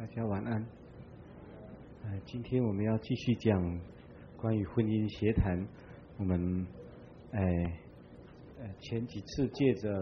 大家晚安。今天我们要继续讲关于婚姻协谈。我们前几次借着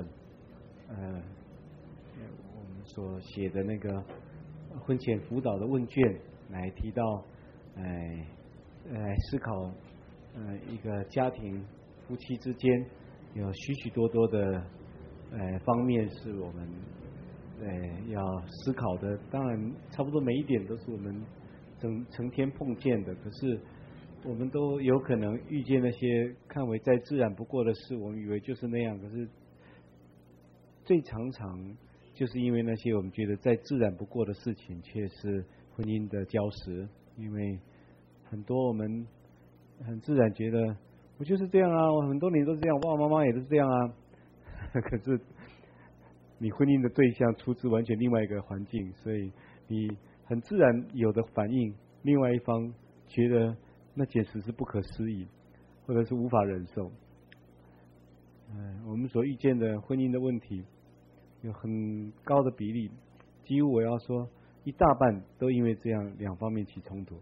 我们所写的那个婚前辅导的问卷来提到来思考一个家庭夫妻之间有许许多多的方面是我们要思考的。当然差不多每一点都是我们成天碰见的，可是我们都有可能遇见那些看为再自然不过的事，我们以为就是那样，可是最常就是因为那些我们觉得再自然不过的事情，却是婚姻的礁石。因为很多我们很自然觉得我就是这样啊，我很多年都是这样，爸爸妈妈也都是这样啊，可是你婚姻的对象出自完全另外一个环境，所以你很自然有的反应，另外一方觉得那简直是不可思议，或者是无法忍受。我们所遇见的婚姻的问题有很高的比例，几乎我要说一大半都因为这样两方面起冲突。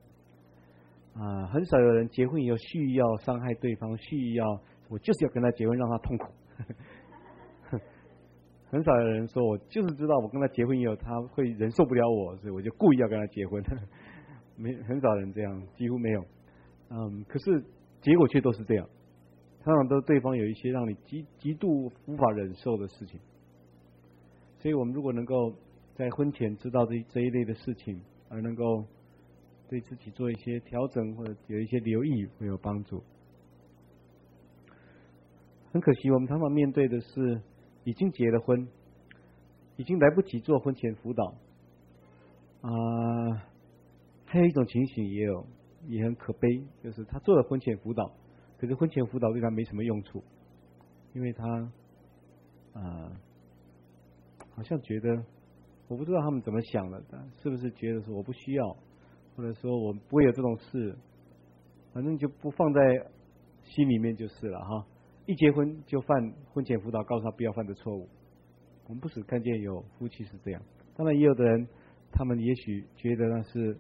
很少有人结婚以后蓄意要伤害对方，蓄意要我就是要跟他结婚让他痛苦。很少有人说我就是知道我跟他结婚以后他会忍受不了我，所以我就故意要跟他结婚。很少人这样，几乎没有。可是结果却都是这样，常常都对方有一些让你极度无法忍受的事情。所以我们如果能够在婚前知道这一类的事情，而能够对自己做一些调整或者有一些留意，会有帮助。很可惜我们常常面对的是已经结了婚，已经来不及做婚前辅导。还有一种情形也很可悲，就是他做了婚前辅导，可是婚前辅导对他没什么用处，因为他好像觉得，我不知道他们怎么想的，是不是觉得说我不需要，或者说我不会有这种事，反正就不放在心里面就是了哈。一结婚就犯婚前辅导告诉他不要犯的错误。我们不时看见有夫妻是这样，当然也有的人他们也许觉得那是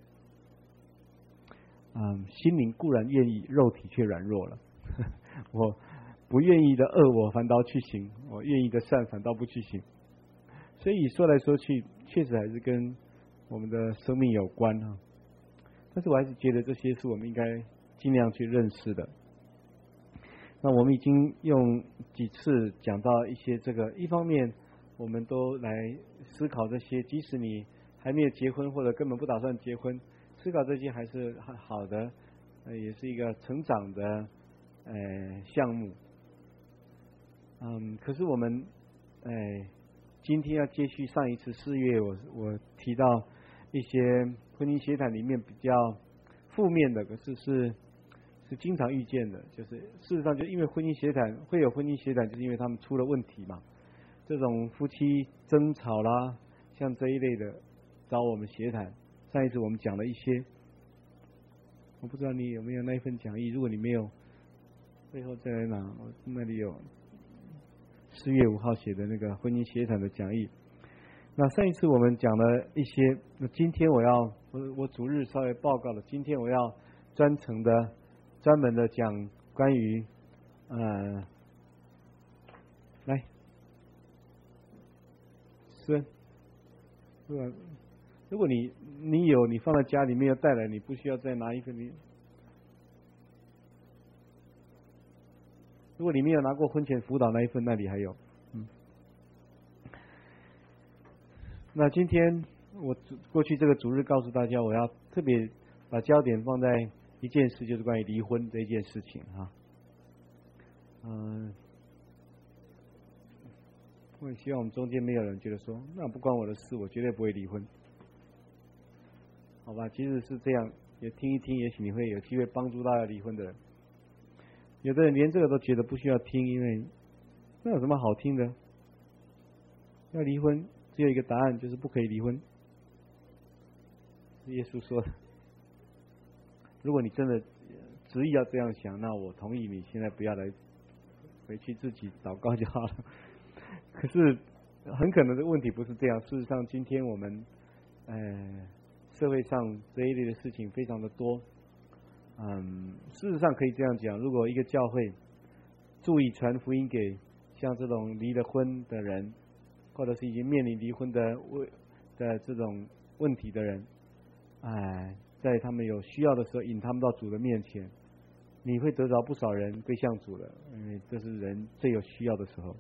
心灵固然愿意，肉体却软弱了。我不愿意的恶我反倒去行，我愿意的善反倒不去行。所以说来说去确实还是跟我们的生命有关啊。但是我还是觉得这些是我们应该尽量去认识的。那我们已经用几次讲到一些这个，一方面我们都来思考这些，即使你还没有结婚或者根本不打算结婚，思考这些还是好的，也是一个成长的项目。可是我们今天要接续上一次4月我提到一些婚姻协谈里面比较负面的，可是是经常遇见的，就是事实上就因为婚姻协谈会有婚姻协谈，就是因为他们出了问题嘛。这种夫妻争吵啦，像这一类的找我们协谈。上一次我们讲了一些，我不知道你有没有那一份讲义，如果你没有，最后再来拿，我那里有4月5号写的那个婚姻协谈的讲义。那上一次我们讲了一些，那今天我主日稍微报告了，今天我要专门的讲关于来是，如果你有你放在家里没有带来，你不需要再拿一份。如果你没有拿过婚前辅导那一份，那里还有。那今天我过去这个主日告诉大家，我要特别把焦点放在一件事，就是关于离婚这一件事情哈。我也希望我们中间没有人觉得说那不关我的事，我绝对不会离婚，好吧？即使是这样，也听一听，也许你会有机会帮助到要离婚的人。有的人连这个都觉得不需要听，因为那有什么好听的？要离婚只有一个答案，就是不可以离婚。耶稣说的。如果你真的执意要这样想，那我同意你现在不要来，回去自己祷告就好了。可是很可能的问题不是这样。事实上，今天我们社会上这一类的事情非常的多。事实上可以这样讲，如果一个教会注意传福音给像这种离了婚的人，或者是已经面临离婚的这种问题的人，在他们有需要的时候引他们到主的面前，你会得着不少人归向主的，因为这是人最有需要的时候。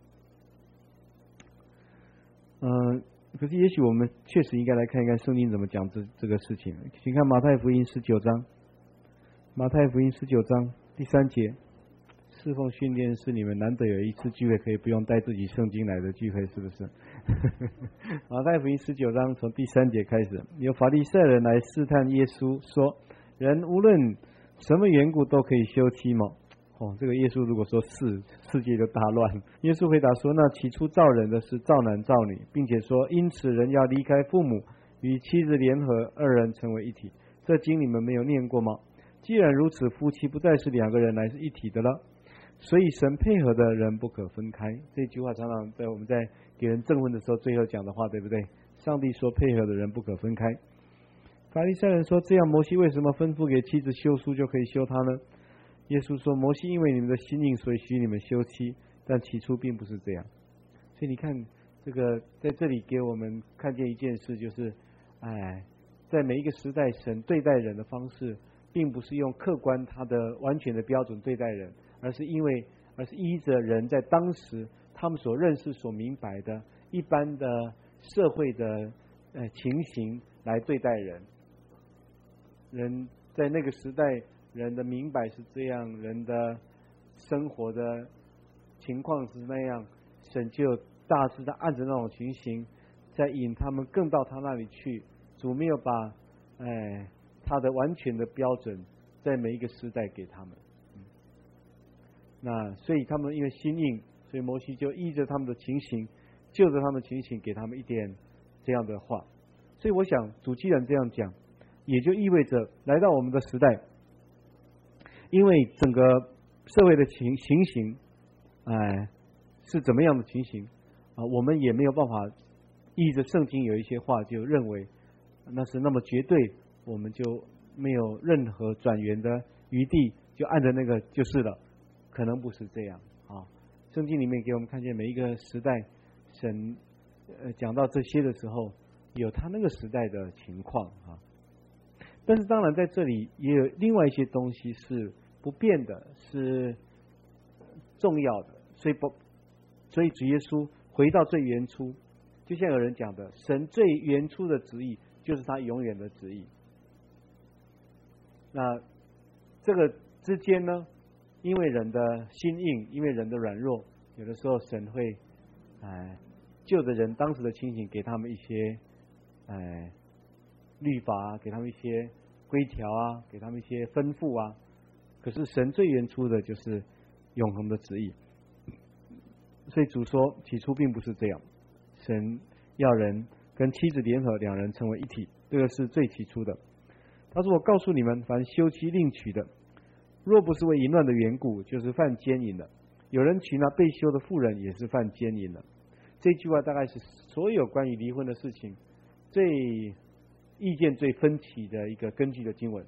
可是也许我们确实应该来看一看圣经怎么讲这个事情。请看马太福音19章，马太福音19章第3节，侍奉训练是你们难得有一次聚会可以不用带自己圣经来的聚会，是不是？马太福音19章从第3节开始，有法利赛人来试探耶稣，说：人无论什么缘故都可以休妻吗？这个耶稣如果说是，世界就大乱。耶稣回答说：那起初造人的是造男造女，并且说因此人要离开父母，与妻子联合，二人成为一体。这经你们没有念过吗？既然如此，夫妻不再是两个人，乃是一体的了。所以神配合的人不可分开。这句话常常在我们在给人证婚的时候最后讲的话，对不对？上帝说配合的人不可分开。法利赛人说：这样摩西为什么吩咐给妻子休书就可以休她呢？耶稣说：摩西因为你们的心硬，所以许你们休妻，但起初并不是这样。所以你看，这个在这里给我们看见一件事，就是在每一个时代，神对待人的方式并不是用客观他的完全的标准对待人，而是依着人在当时他们所认识所明白的一般的社会的情形来对待人。人在那个时代，人的明白是这样，人的生活的情况是那样，神就大致的按着那种情形再引他们更到他那里去。主没有把他的完全的标准在每一个时代给他们。那所以他们因为心硬，所以摩西就依着他们的情形，就着他们的情形给他们一点这样的话。所以我想主既然这样讲，也就意味着来到我们的时代，因为整个社会的情形是怎么样的情形我们也没有办法依着圣经有一些话就认为那是那么绝对，我们就没有任何转圆的余地，就按着那个就是了。可能不是这样圣经里面给我们看见每一个时代，神讲到这些的时候，有他那个时代的情况但是当然在这里也有另外一些东西是不变的，是重要的。所以主耶稣回到最原初，就像有人讲的，神最原初的旨意就是他永远的旨意。那这个之间呢，因为人的心硬，因为人的软弱，有的时候神会就着人当时的情形给他们一些律法给他们一些规条给他们一些吩咐可是神最原初的就是永恒的旨意。所以主说起初并不是这样，神要人跟妻子联合，两人成为一体，这个是最起初的。他说我告诉你们，凡休妻另娶的，若不是为淫乱的缘故，就是犯奸淫的。有人娶那被休的妇人，也是犯奸淫的。这句话大概是所有关于离婚的事情意见最分歧的一个根据的经文。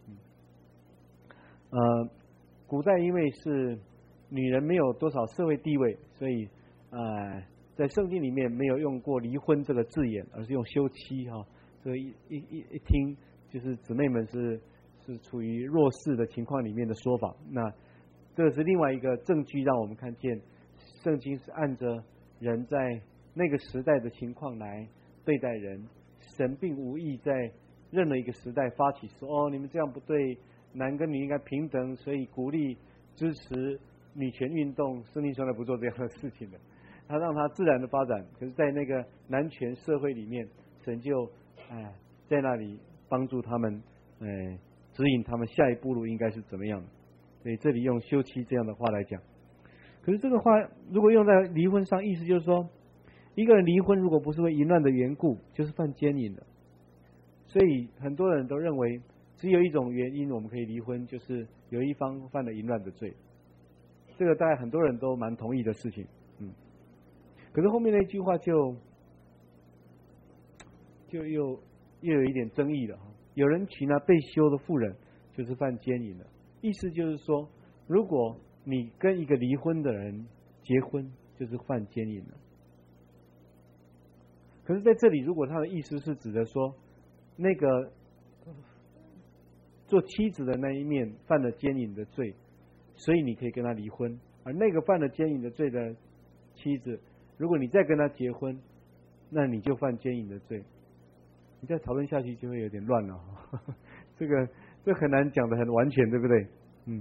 古代因为是女人没有多少社会地位，所以在圣经里面没有用过离婚这个字眼，而是用休妻这一听就是姊妹们是处于弱势的情况里面的说法。那这是另外一个证据，让我们看见圣经是按着人在那个时代的情况来对待人。神并无意在任何一个时代发起说你们这样不对，男跟女应该平等，所以鼓励支持女权运动。圣经从来不做这样的事情的，他让它自然的发展。可是在那个男权社会里面，神就在那里帮助他们指引他们下一步路应该是怎么样的。所以这里用休妻这样的话来讲。可是这个话如果用在离婚上，意思就是说一个人离婚如果不是为淫乱的缘故，就是犯奸淫的。所以很多人都认为只有一种原因我们可以离婚，就是有一方犯了淫乱的罪。这个大概很多人都蛮同意的事情。可是后面那句话就就又有一点争议了。有人娶那被休的妇人，就是犯奸淫了。意思就是说，如果你跟一个离婚的人结婚，就是犯奸淫了。可是在这里，如果他的意思是指的说，那个做妻子的那一面犯了奸淫的罪，所以你可以跟他离婚，而那个犯了奸淫的罪的妻子，如果你再跟他结婚，那你就犯奸淫的罪。你再讨论下去就会有点乱了。这很难讲得很完全，对不对？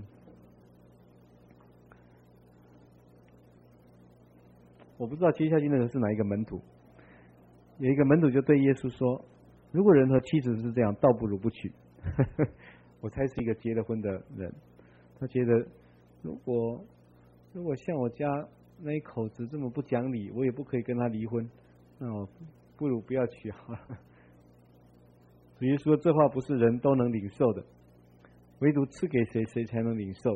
我不知道接下去那个是哪一个门徒。有一个门徒就对耶稣说，如果人和妻子是这样，倒不如不娶。我猜是一个结了婚的人，他觉得如果像我家那一口子这么不讲理，我也不可以跟他离婚，那我不如不要娶好了。主耶稣说，这话不是人都能领受的，唯独赐给谁，谁才能领受。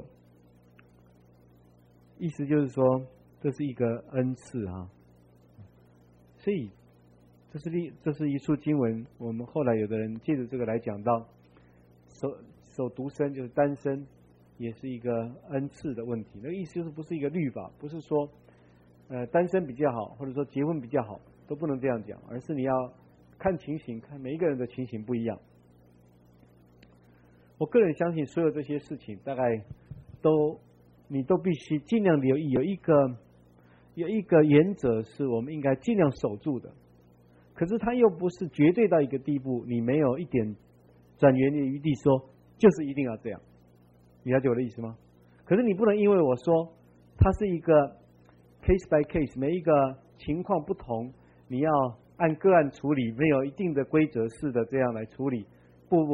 意思就是说，这是一个恩赐啊。所以这是一处经文，我们后来有的人借着这个来讲到守独身，就是单身，也是一个恩赐的问题。那个意思就是不是一个律法，不是说单身比较好，或者说结婚比较好，都不能这样讲，而是你要看情形，看每一个人的情形不一样。我个人相信，所有这些事情大概你都必须尽量留意，有一个原则是我们应该尽量守住的。可是它又不是绝对到一个地步，你没有一点转圆的余地，说就是一定要这样。你了解我的意思吗？可是你不能因为我说它是一个 case by case， 每一个情况不同，你要按个案处理，没有一定的规则式的这样来处理。不，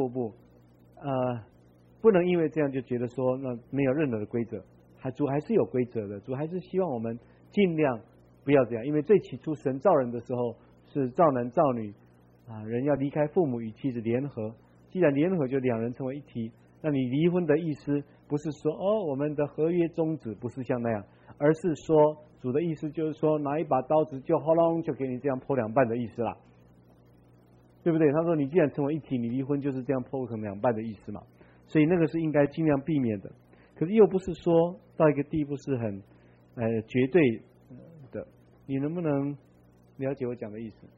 不能因为这样就觉得说那没有任何的规则。主还是有规则的，主还是希望我们尽量不要这样，因为最起初神造人的时候是造男造女人要离开父母与妻子联合，既然联合就两人成为一体。那你离婚的意思不是说我们的合约终止，不是像那样，而是说主的意思就是说拿一把刀子就轰隆就给你这样剖两半的意思啦，对不对？他说你既然成为一体，你离婚就是这样剖成两半的意思嘛，所以那个是应该尽量避免的。可是又不是说到一个地步是很绝对的，你能不能了解我讲的意思？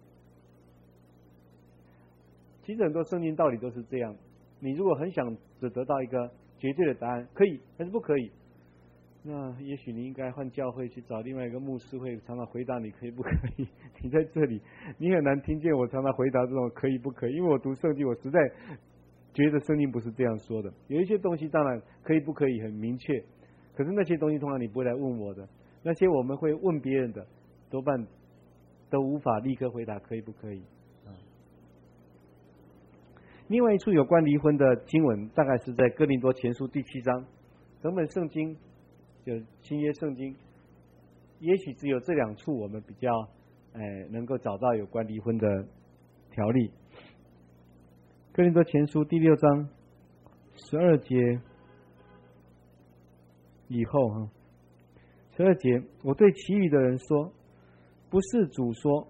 其实很多圣经道理都是这样，你如果很想得到一个绝对的答案，可以还是不可以，那也许你应该换教会去找另外一个牧师，会常常回答你可以不可以。你在这里你很难听见我常常回答这种可以不可以，因为我读圣经我实在觉得圣经不是这样说的。有一些东西当然可以不可以很明确，可是那些东西通常你不会来问我的，那些我们会问别人的，多半都无法立刻回答可以不可以。另外一处有关离婚的经文，大概是在哥林多前书第7章。整本圣经就新约圣经，也许只有这两处我们比较能够找到有关离婚的条例。哥林多前书第6章12节以后12节，我对其余的人说，不是主说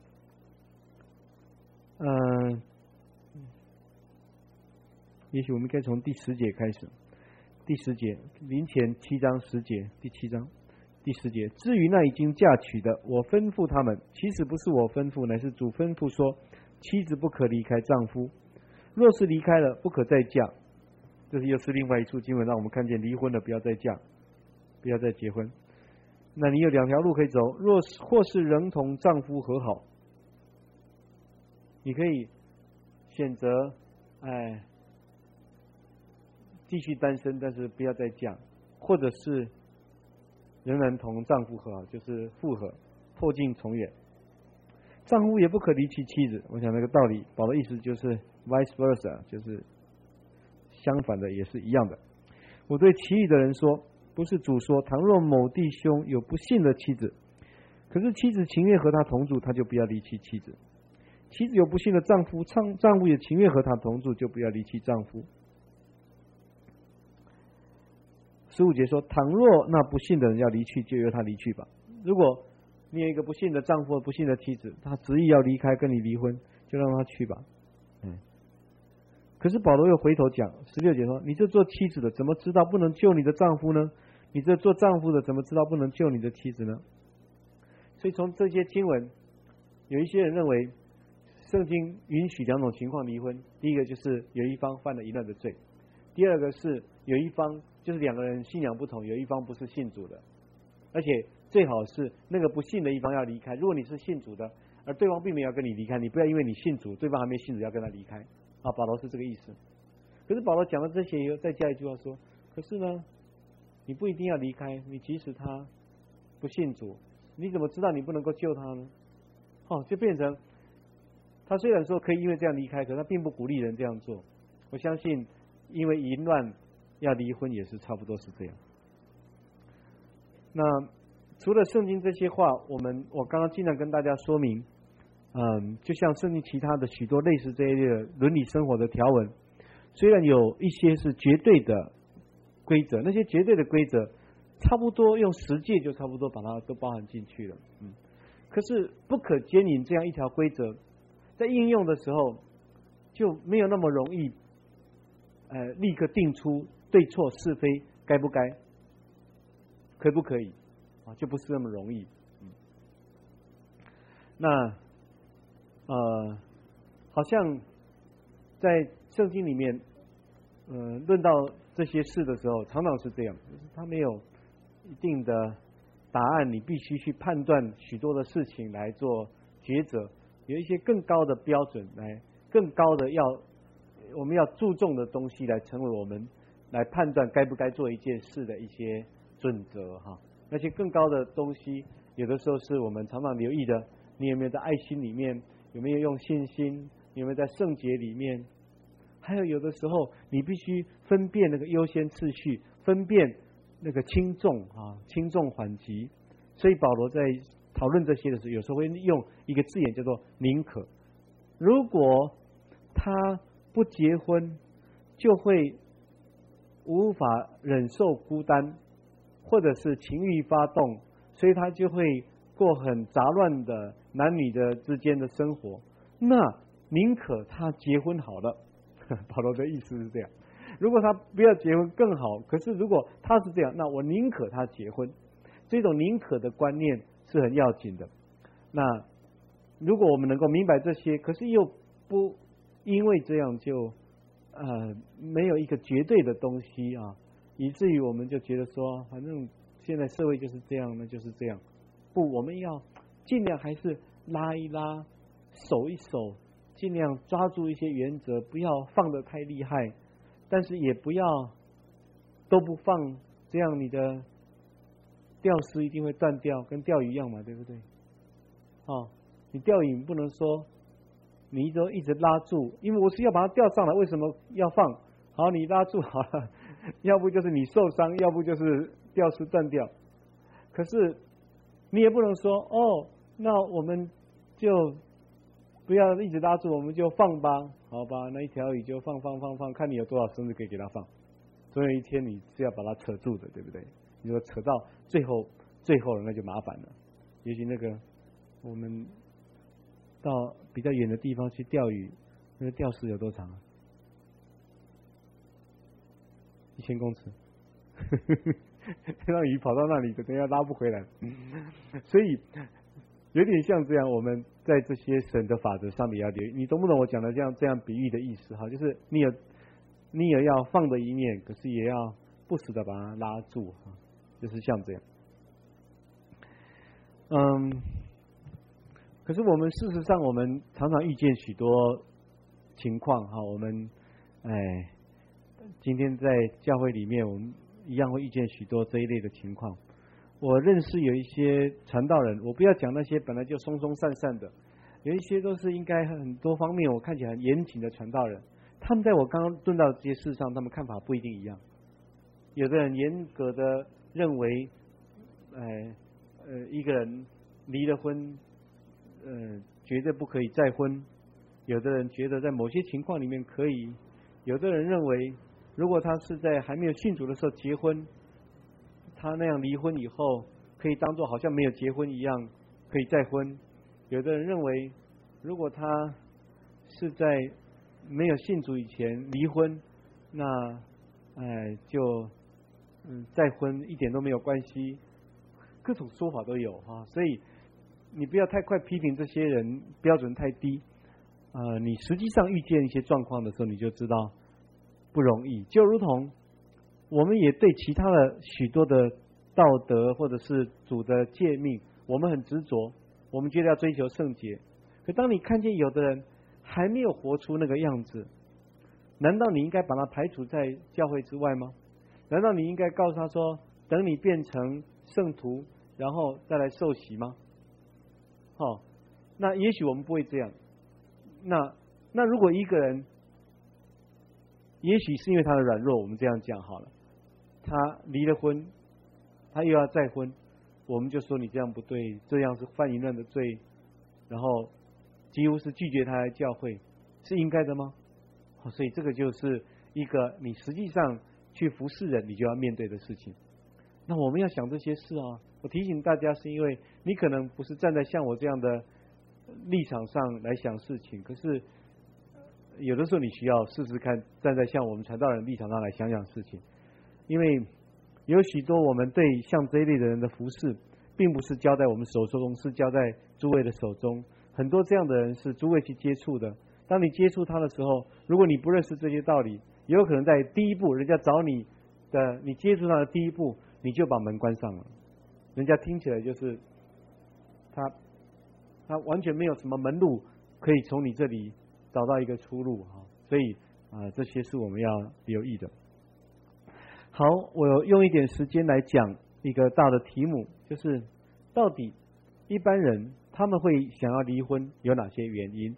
也许我们该从第10节开始。第10节，林前7章10节，第7章第10节。至于那已经嫁娶的，我吩咐他们，其实不是我吩咐，乃是主吩咐说，妻子不可离开丈夫，若是离开了，不可再嫁。这是又是另外一处经文，让我们看见离婚了不要再嫁，不要再结婚。那你有两条路可以走，或是仍同丈夫和好，你可以选择继续单身，但是不要再嫁，或者是仍然同丈夫和好，就是复合，破镜重圆。丈夫也不可离弃妻子，我想那个道理，保罗的意思就是 vice versa， 就是相反的，也是一样的。我对其余的人说，不是主说，倘若某弟兄有不信的妻子，可是妻子情愿和他同住，他就不要离弃妻子；妻子有不信的丈夫，丈夫也情愿和他同住，就不要离弃丈夫。15节说，倘若那不信的人要离去，就由他离去吧。如果你有一个不幸的丈夫、不幸的妻子，他执意要离开，跟你离婚，就让他去吧。可是保罗又回头讲16节说：“你这做妻子的，怎么知道不能救你的丈夫呢？你这做丈夫的，怎么知道不能救你的妻子呢？”所以从这些经文，有一些人认为，圣经允许2种情况离婚。第一个就是有一方犯了淫乱的罪，第二个是有一方就是2个人信仰不同，有一方不是信主的，而且最好是那个不信的一方要离开。如果你是信主的，而对方并没有要跟你离开，你不要因为你信主，对方还没信主要跟他离开。保罗是这个意思。可是保罗讲了这些以后，再加一句话说：可是呢，你不一定要离开，你即使他不信主，你怎么知道你不能够救他呢？就变成他虽然说可以因为这样离开，可他并不鼓励人这样做。我相信因为淫乱要离婚也是差不多是这样。那除了圣经这些话，我刚刚尽量跟大家说明，就像圣经其他的许多类似这一类的伦理生活的条文，虽然有一些是绝对的规则，那些绝对的规则差不多用10诫就差不多把它都包含进去了。可是不可奸淫这样一条规则，在应用的时候就没有那么容易，立刻定出对错是非，该不该，可不可以，就不是那么容易。那好像在圣经里面，论到这些事的时候，常常是这样，就是他没有一定的答案，你必须去判断许多的事情来做抉择，有一些更高的标准，更高的我们要注重的东西来成为我们来判断该不该做一件事的一些准则哈。那些更高的东西，有的时候是我们常常留意的，你有没有在爱心里面，有没有用信心，有没有在圣洁里面，还有的时候你必须分辨那个优先次序，分辨那个轻重轻重缓急。所以保罗在讨论这些的时候，有时候会用一个字眼叫做宁可。如果他不结婚，就会无法忍受孤单，或者是情欲发动，所以他就会过很杂乱的男女的之间的生活。那宁可他结婚好了，保罗的意思是这样。如果他不要结婚更好，可是如果他是这样，那我宁可他结婚。这种宁可的观念是很要紧的。那如果我们能够明白这些，可是又不因为这样就没有一个绝对的东西以至于我们就觉得说，反正现在社会就是这样，那就是这样。不，我们要尽量还是拉一拉，守一守，尽量抓住一些原则，不要放得太厉害，但是也不要都不放，这样你的钓丝一定会断掉，跟钓鱼一样嘛，对不对？你钓鱼不能说你一直拉住，因为我是要把它钓上来，为什么要放？好，你拉住好了，要不就是你受伤，要不就是钓丝断掉。可是你也不能说那我们就不要一直拉住，我们就放吧，好吧？那一条鱼就放，看你有多少绳子可以给它放。总有一天你是要把它扯住的，对不对？你说扯到最后了，那就麻烦了。也许那个我们到比较远的地方去钓鱼，那个钓丝有多长？1000公尺，让鱼跑到那里，等下拉不回来。所以有点像这样，我们在这些神的法则上面要留意。你懂不懂我讲的这样比喻的意思？就是你有要放的一面，可是也要不时的把它拉住，就是像这样。可是我们事实上，我们常常遇见许多情况我们今天在教会里面，我们一样会遇见许多这一类的情况。我认识有一些传道人，我不要讲那些本来就松松散散的，有一些都是应该很多方面我看起来很严谨的传道人，他们在我刚刚论到这些事上，他们看法不一定一样。有的人严格的认为一个人离了婚绝对不可以再婚，有的人觉得在某些情况里面可以，有的人认为如果他是在还没有信主的时候结婚，他那样离婚以后可以当作好像没有结婚一样， 可以再婚，有的人认为，如果他是在没有信主以前离婚，那就再婚一点都没有关系，各种说法都有哈。所以你不要太快批评这些人标准太低，你实际上遇见一些状况的时候，你就知道不容易。就如同我们也对其他的许多的道德或者是主的诫命，我们很执着，我们觉得要追求圣洁。可当你看见有的人还没有活出那个样子，难道你应该把他排除在教会之外吗？难道你应该告诉他说，等你变成圣徒，然后再来受洗吗？那也许我们不会这样。那如果一个人，也许是因为他的软弱，我们这样讲好了，他离了婚，他又要再婚，我们就说你这样不对，这样是犯淫乱的罪，然后几乎是拒绝他来教会，是应该的吗？所以这个就是一个你实际上去服侍人，你就要面对的事情。那我们要想这些事啊，我提醒大家，是因为你可能不是站在像我这样的立场上来想事情，可是有的时候你需要试试看，站在像我们传道人立场上来想想事情。因为有许多我们对像这一类的人的服侍，并不是交在我们手中，是交在诸位的手中。很多这样的人是诸位去接触的，当你接触他的时候，如果你不认识这些道理，也有可能在第一步人家找你的，你接触他的第一步，你就把门关上了。人家听起来就是他完全没有什么门路可以从你这里找到一个出路，所以这些是我们要留意的。好，我用一点时间来讲一个大的题目，就是到底一般人他们会想要离婚有哪些原因？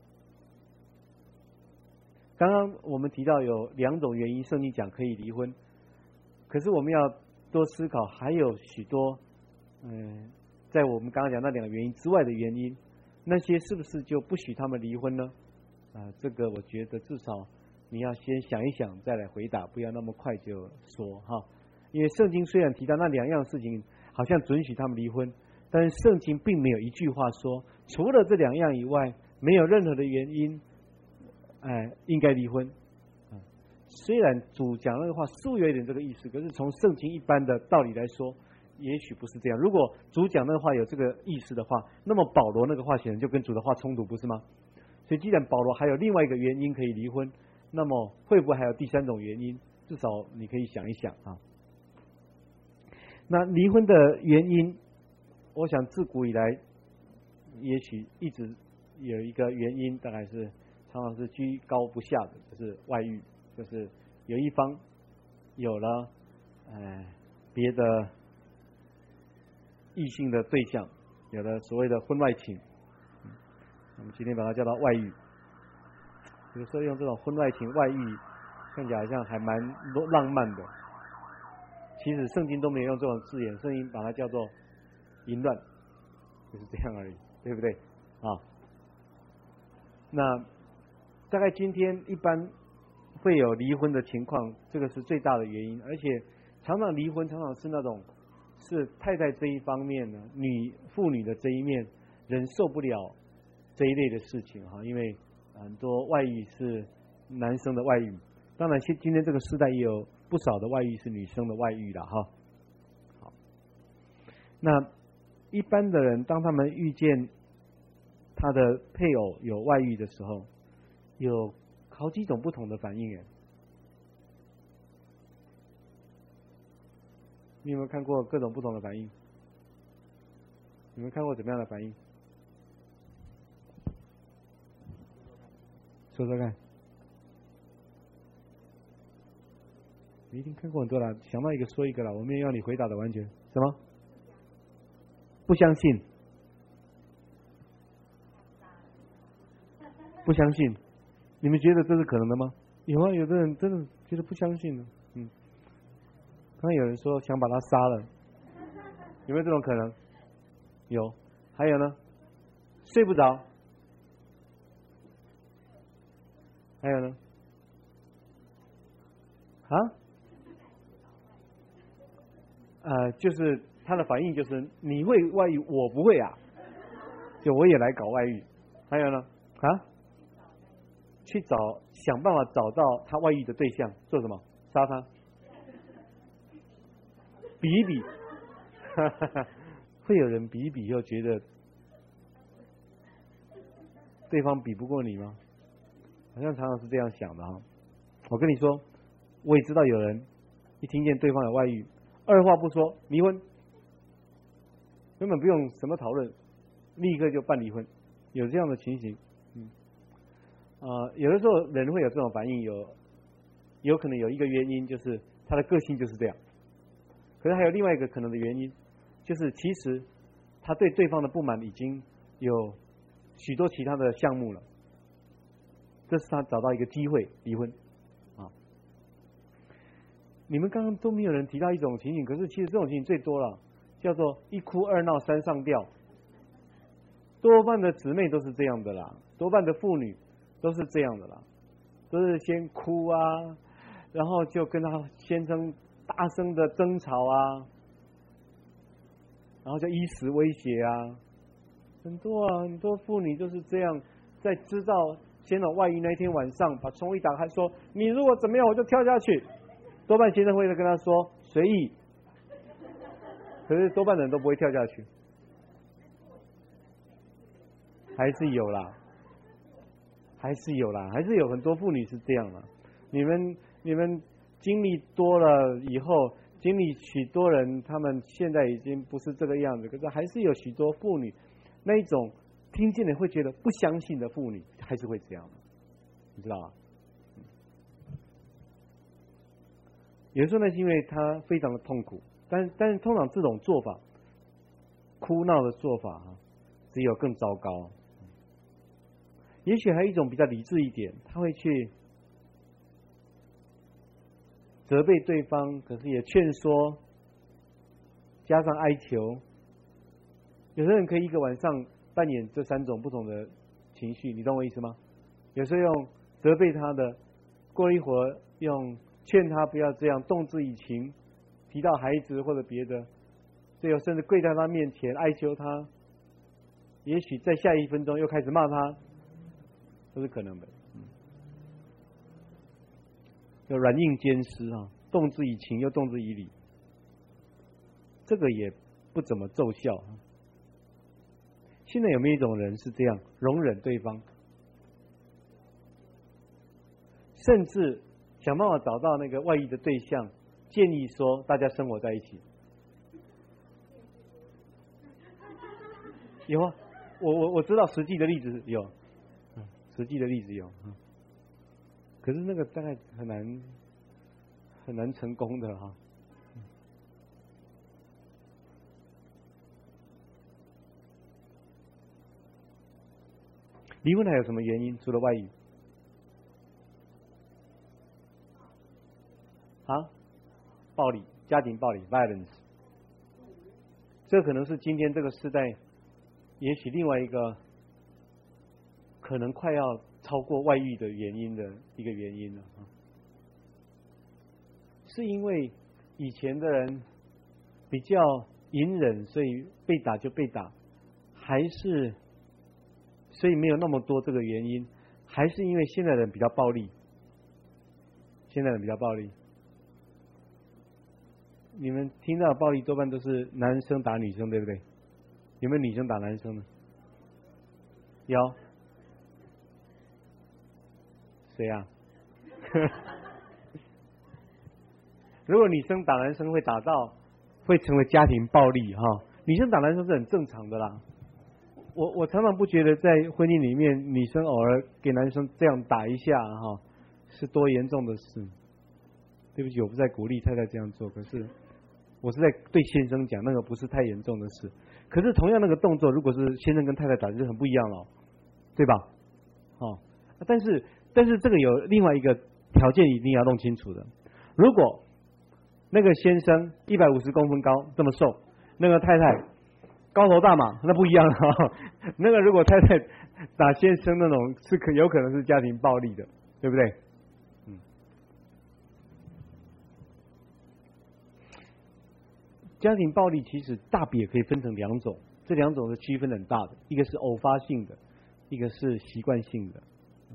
刚刚我们提到有2种原因，圣经讲可以离婚，可是我们要多思考，还有许多在我们刚刚讲那2个原因之外的原因，那些是不是就不许他们离婚呢？这个我觉得至少你要先想一想再来回答，不要那么快就说哈。因为圣经虽然提到那2样事情好像准许他们离婚，但是圣经并没有一句话说除了这2样以外没有任何的原因应该离婚。虽然主讲那个话似乎有一点这个意思，可是从圣经一般的道理来说，也许不是这样。如果主讲那个话有这个意思的话，那么保罗那个话显然就跟主的话冲突，不是吗？所以既然保罗还有另外一个原因可以离婚，那么会不会还有第3种原因？至少你可以想一想啊。那离婚的原因，我想自古以来也许一直有一个原因，大概是常常是居高不下的，就是外遇，就是有一方有了别的异性的对象，有了所谓的婚外情，我们今天把它叫到外遇。有时候用这种婚外情、外遇，看起来好像还蛮浪漫的。其实圣经都没有用这种字眼，圣经把它叫做淫乱，就是这样而已，对不对？那大概今天一般会有离婚的情况，这个是最大的原因，而且常常离婚常常是那种是太太这一方面呢，妇女的这一面忍受不了这一类的事情因为很多外遇是男生的外遇，当然今天这个时代也有不少的外遇是女生的外遇了好，那一般的人当他们遇见他的配偶有外遇的时候，有好几种不同的反应耶。你有没有看过各种不同的反应？你们看过怎么样的反应？说说看。你一定看过很多了，想到一个说一个了，我没有要你回答的完全。什么？不相信？不相信？你们觉得这是可能的吗？有啊，有的人真的觉得不相信的。刚刚有人说想把他杀了，有没有这种可能？有。还有呢？睡不着。还有呢？就是他的反应就是你会外遇，我不会啊。 就我也来搞外遇。还有呢，去想办法找到他外遇的对象，做什么？杀他，比一比，会有人比一比又觉得对方比不过你吗？好像常常是这样想的哈。我跟你说，我也知道有人一听见对方有外遇，二话不说离婚，根本不用什么讨论，立刻就办离婚，有这样的情形。有的时候人会有这种反应，有可能有一个原因就是他的个性就是这样，可是还有另外一个可能的原因，就是其实他对对方的不满已经有许多其他的项目了，这是他找到一个机会离婚啊。你们刚刚都没有人提到一种情形，可是其实这种情形最多了，叫做一哭二闹三上吊。多半的姊妹都是这样的啦，多半的妇女都是这样的啦，都是先哭啊，然后就跟他先生大声的争吵啊，然后就以死威胁啊，很多妇女都是这样，在知道先生外遇那天晚上，把窗一打开说：“你如果怎么样，我就跳下去。”多半先生会跟他说：“随意。”可是多半人都不会跳下去，还是有啦，还是有很多妇女是这样的。你们经历多了以后，经历许多人，他们现在已经不是这个样子，可是还是有许多妇女，那一种听见了会觉得不相信的妇女，还是会这样的，你知道吗？有时候呢，是因为她非常的痛苦，但是通常这种做法，哭闹的做法只有更糟糕。也许还有一种比较理智一点，他会去责备对方，可是也劝说，加上哀求。有的人可以一个晚上扮演这三种不同的情绪，你懂我意思吗？有时候用责备他的，过了一会儿用劝他不要这样，动之以情，提到孩子或者别的，最后甚至跪在他面前哀求他，也许在下一分钟又开始骂他，都是可能的。有软硬兼施动之以情又动之以理，这个也不怎么奏效。现在有没有一种人是这样，容忍对方，甚至想办法找到那个外遇的对象，建议说大家生活在一起？有啊，我知道实际的例子有，实际的例子有，可是那个大概很难成功的哈。离婚还有什么原因？除了外遇暴力，家庭暴力 violence， 这可能是今天这个时代也许另外一个可能快要超过外遇的原因的一个原因了。是因为以前的人比较隐忍，所以被打就被打，还是所以没有那么多这个原因，还是因为现在人比较暴力？现在人比较暴力，你们听到的暴力多半都是男生打女生，对不对？有没有女生打男生呢？有。谁啊？如果女生打男生会打到会成为家庭暴力女生打男生是很正常的啦。我常常不觉得在婚姻里面女生偶尔给男生这样打一下是多严重的事。对不起，我不在鼓励太太这样做，可是我是在对先生讲，那个不是太严重的事。可是同样那个动作，如果是先生跟太太打，就很不一样了，对吧？但是这个有另外一个条件一定要弄清楚的。如果那个先生150公分高，这么瘦，那个太太高头大马，那不一样那个如果太太打先生那种，是有可能是家庭暴力的，对不对？家庭暴力其实大笔也可以分成两种， 这两种的区分很大的，一个是偶发性的，一个是习惯性的。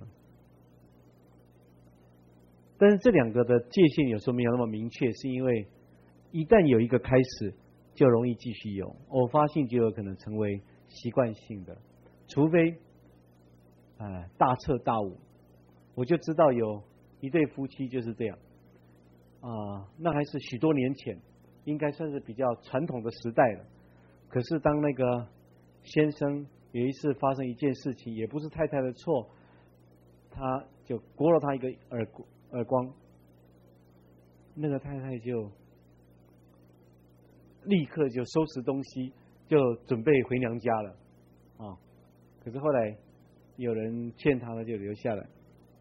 但是这两个的界限有时候没有那么明确，是因为一旦有一个开始，就容易继续有，偶发性就有可能成为习惯性的，除非大彻大悟。我就知道有一对夫妻就是这样那还是许多年前，应该算是比较传统的时代了。可是当那个先生有一次发生一件事情，也不是太太的错，他就掴了他一个耳光，那个太太就立刻就收拾东西，就准备回娘家了可是后来有人劝他，他就留下来。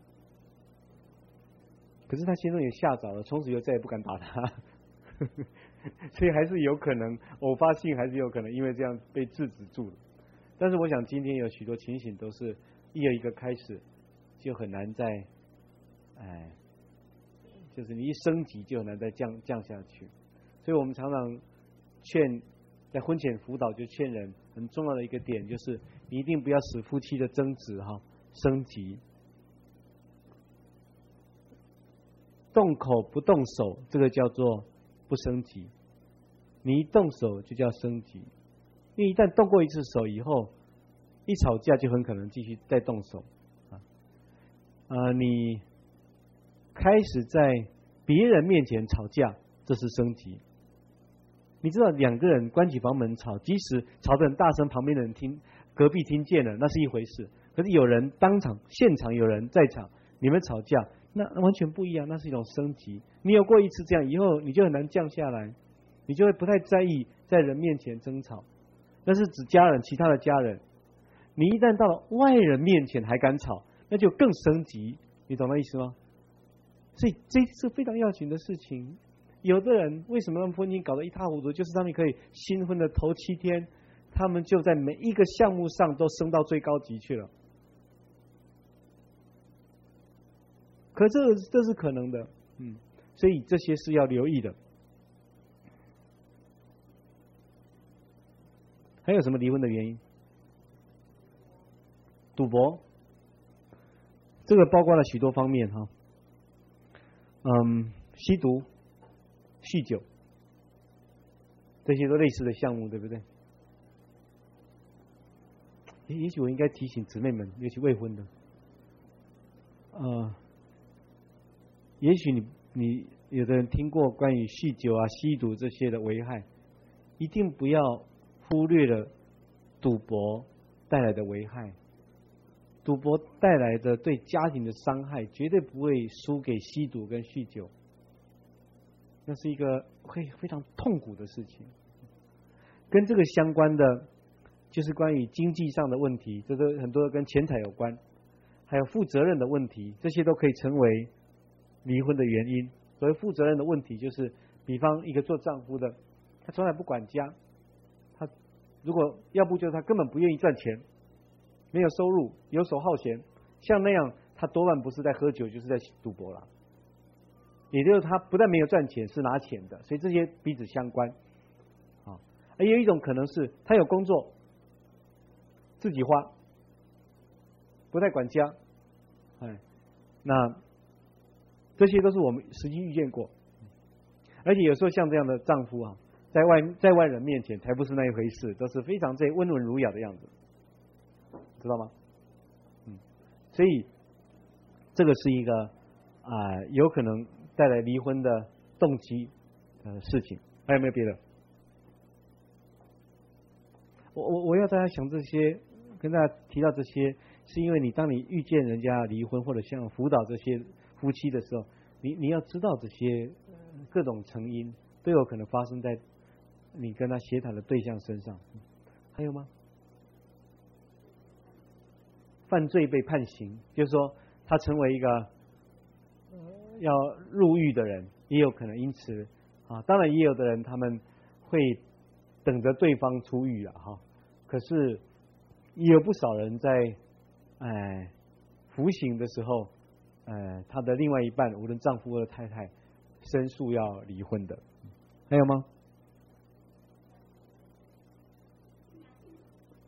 可是他先生也吓着了，从此以后再也不敢打他所以还是有可能偶发性，还是有可能因为这样被制止住了。但是我想今天有许多情形都是一有一个开始，就很难再就是你一升级就很难再降下去。所以我们常常在婚前辅导就劝人很重要的一个点，就是你一定不要使夫妻的争执升级。动口不动手，这个叫做不升级。你一动手就叫升级，因为一旦动过一次手以后，一吵架就很可能继续再动手你开始在别人面前吵架，这是升级。你知道两个人关起房门吵，即使吵得很大声，旁边的人隔壁听见了，那是一回事。可是有人当场现场有人在场，你们吵架，那完全不一样，那是一种升级。你有过一次这样以后，你就很难降下来，你就会不太在意在人面前争吵。那是指家人，其他的家人。你一旦到了外人面前还敢吵，那就更升级，你懂那意思吗？所以这是非常要紧的事情。有的人为什么让婚姻搞得一塌糊涂，就是他们可以新婚的头7天，他们就在每一个项目上都升到最高级去了。可这是可能的所以这些是要留意的。还有什么离婚的原因？赌博，这个包括了许多方面吸毒、酗酒，这些都类似的项目，对不对？也许我应该提醒姊妹们，尤其未婚的，也许你有的人听过关于酗酒吸毒这些的危害，一定不要忽略了赌博带来的危害。赌博带来的对家庭的伤害，绝对不会输给吸毒跟酗酒。那是一个会非常痛苦的事情。跟这个相关的，就是关于经济上的问题，这个很多跟钱财有关，还有负责任的问题，这些都可以成为离婚的原因。所谓负责任的问题，就是比方一个做丈夫的，他从来不管家，他如果要不就是他根本不愿意赚钱，没有收入，游手好闲，像那样他多半不是在喝酒就是在赌博了。也就是他不但没有赚钱，是拿钱的，所以这些彼此相关。也有一种可能是他有工作，自己花，不太管家。那这些都是我们实际遇见过。而且有时候像这样的丈夫在外人面前才不是那一回事，都是非常温文儒雅的样子，知道吗？所以这个是一个有可能带来离婚的动机的事情。还有没有别的？我要大家想这些，跟大家提到这些，是因为当你遇见人家离婚，或者像辅导这些夫妻的时候，你要知道这些各种成因都有可能发生在你跟他协谈的对象身上。还有吗？犯罪被判刑，就是说他成为一个要入狱的人，也有可能因此当然也有的人他们会等着对方出狱可是也有不少人在服刑的时候他的另外一半，无论丈夫或者太太，申诉要离婚的。还有吗？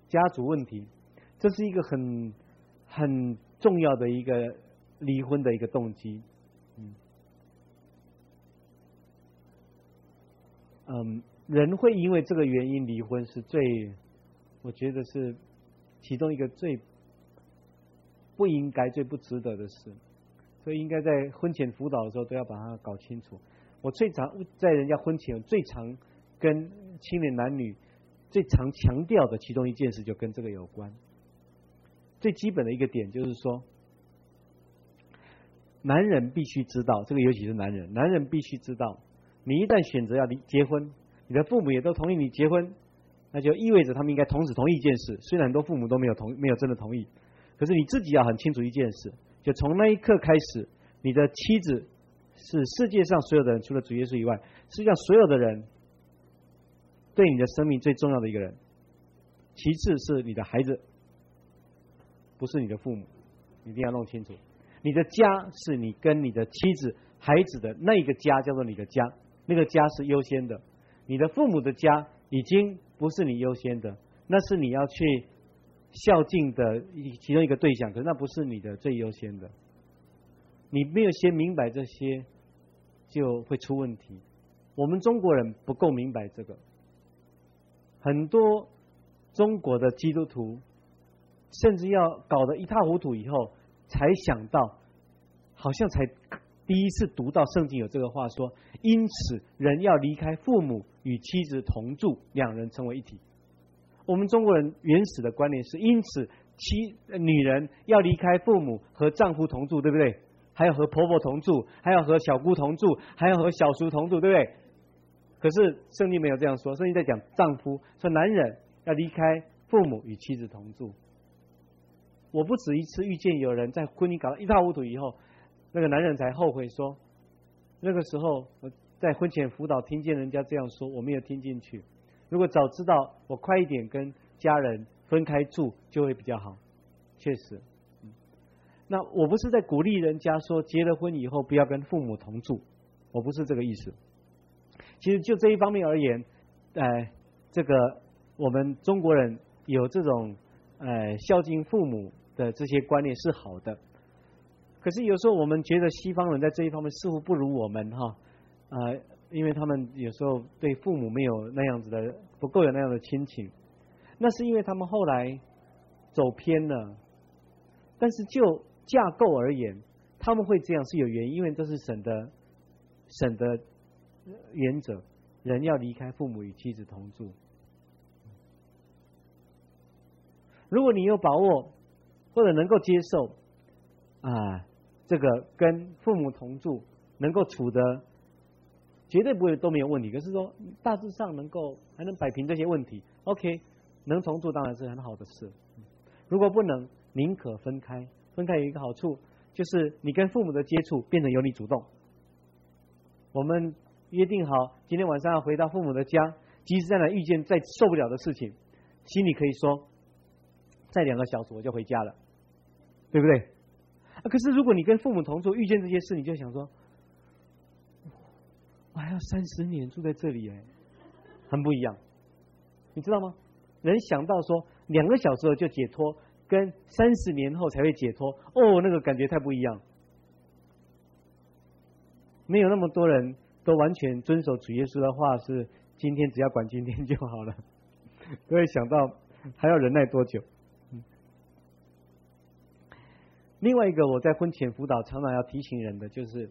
家族问题，这是一个很重要的一个离婚的一个动机。人会因为这个原因离婚是我觉得是其中一个最不应该、最不值得的事。所以应该在婚前辅导的时候都要把它搞清楚。我最常在人家婚前最常跟青年男女最常强调的其中一件事就跟这个有关。最基本的一个点就是说，男人必须知道，这个尤其是男人必须知道，你一旦选择要结婚，你的父母也都同意你结婚，那就意味着他们应该同时同意一件事。虽然很多父母都没有真的同意，可是你自己要很清楚一件事，就从那一刻开始，你的妻子是世界上所有的人除了主耶稣以外，世界上所有的人对你的生命最重要的一个人，其次是你的孩子，不是你的父母，一定要弄清楚。你的家是你跟你的妻子、孩子的那一个家，叫做你的家，那个家是优先的。你的父母的家已经不是你优先的，那是你要去孝敬的其中一个对象，可是那不是你的最优先的。你没有先明白这些，就会出问题。我们中国人不够明白这个，很多中国的基督徒甚至要搞得一塌糊涂以后，才想到，好像才第一次读到圣经有这个话说，因此人要离开父母与妻子同住，两人成为一体。我们中国人原始的观念是，因此女人要离开父母和丈夫同住，对不对？还要和婆婆同住，还要和小姑同住，还要和小叔同住，对不对？可是圣经没有这样说，圣经在讲丈夫，说男人要离开父母与妻子同住。我不止一次遇见有人在婚姻搞得一塌糊涂以后，那个男人才后悔说，那个时候我在婚前辅导听见人家这样说，我没有听进去。如果早知道，我快一点跟家人分开住就会比较好。确实，那我不是在鼓励人家说结了婚以后不要跟父母同住，我不是这个意思。其实就这一方面而言，这个我们中国人有这种孝敬父母的这些观念是好的，可是有时候我们觉得西方人在这一方面似乎不如我们哈，因为他们有时候对父母没有那样子的，不够有那样的亲情，那是因为他们后来走偏了。但是就架构而言，他们会这样是有原因，因为这是神的原则，人要离开父母与妻子同住。如果你有把握或者能够接受这个跟父母同住能够处得绝对不会都没有问题，可是说大致上还能摆平这些问题 OK， 能同住当然是很好的事。如果不能，宁可分开。分开有一个好处，就是你跟父母的接触变成由你主动。我们约定好今天晚上要回到父母的家，即使在那遇见再受不了的事情，心里可以说再2个小时我就回家了，对不对？可是如果你跟父母同住，遇见这些事，你就想说我还要30年住在这里，很不一样，你知道吗？人想到说2个小时后就解脱，跟30年后才会解脱，那个感觉太不一样。没有那么多人都完全遵守主耶稣的话，是今天只要管今天就好了，都会想到还要忍耐多久。另外一个我在婚前辅导常常要提醒人的，就是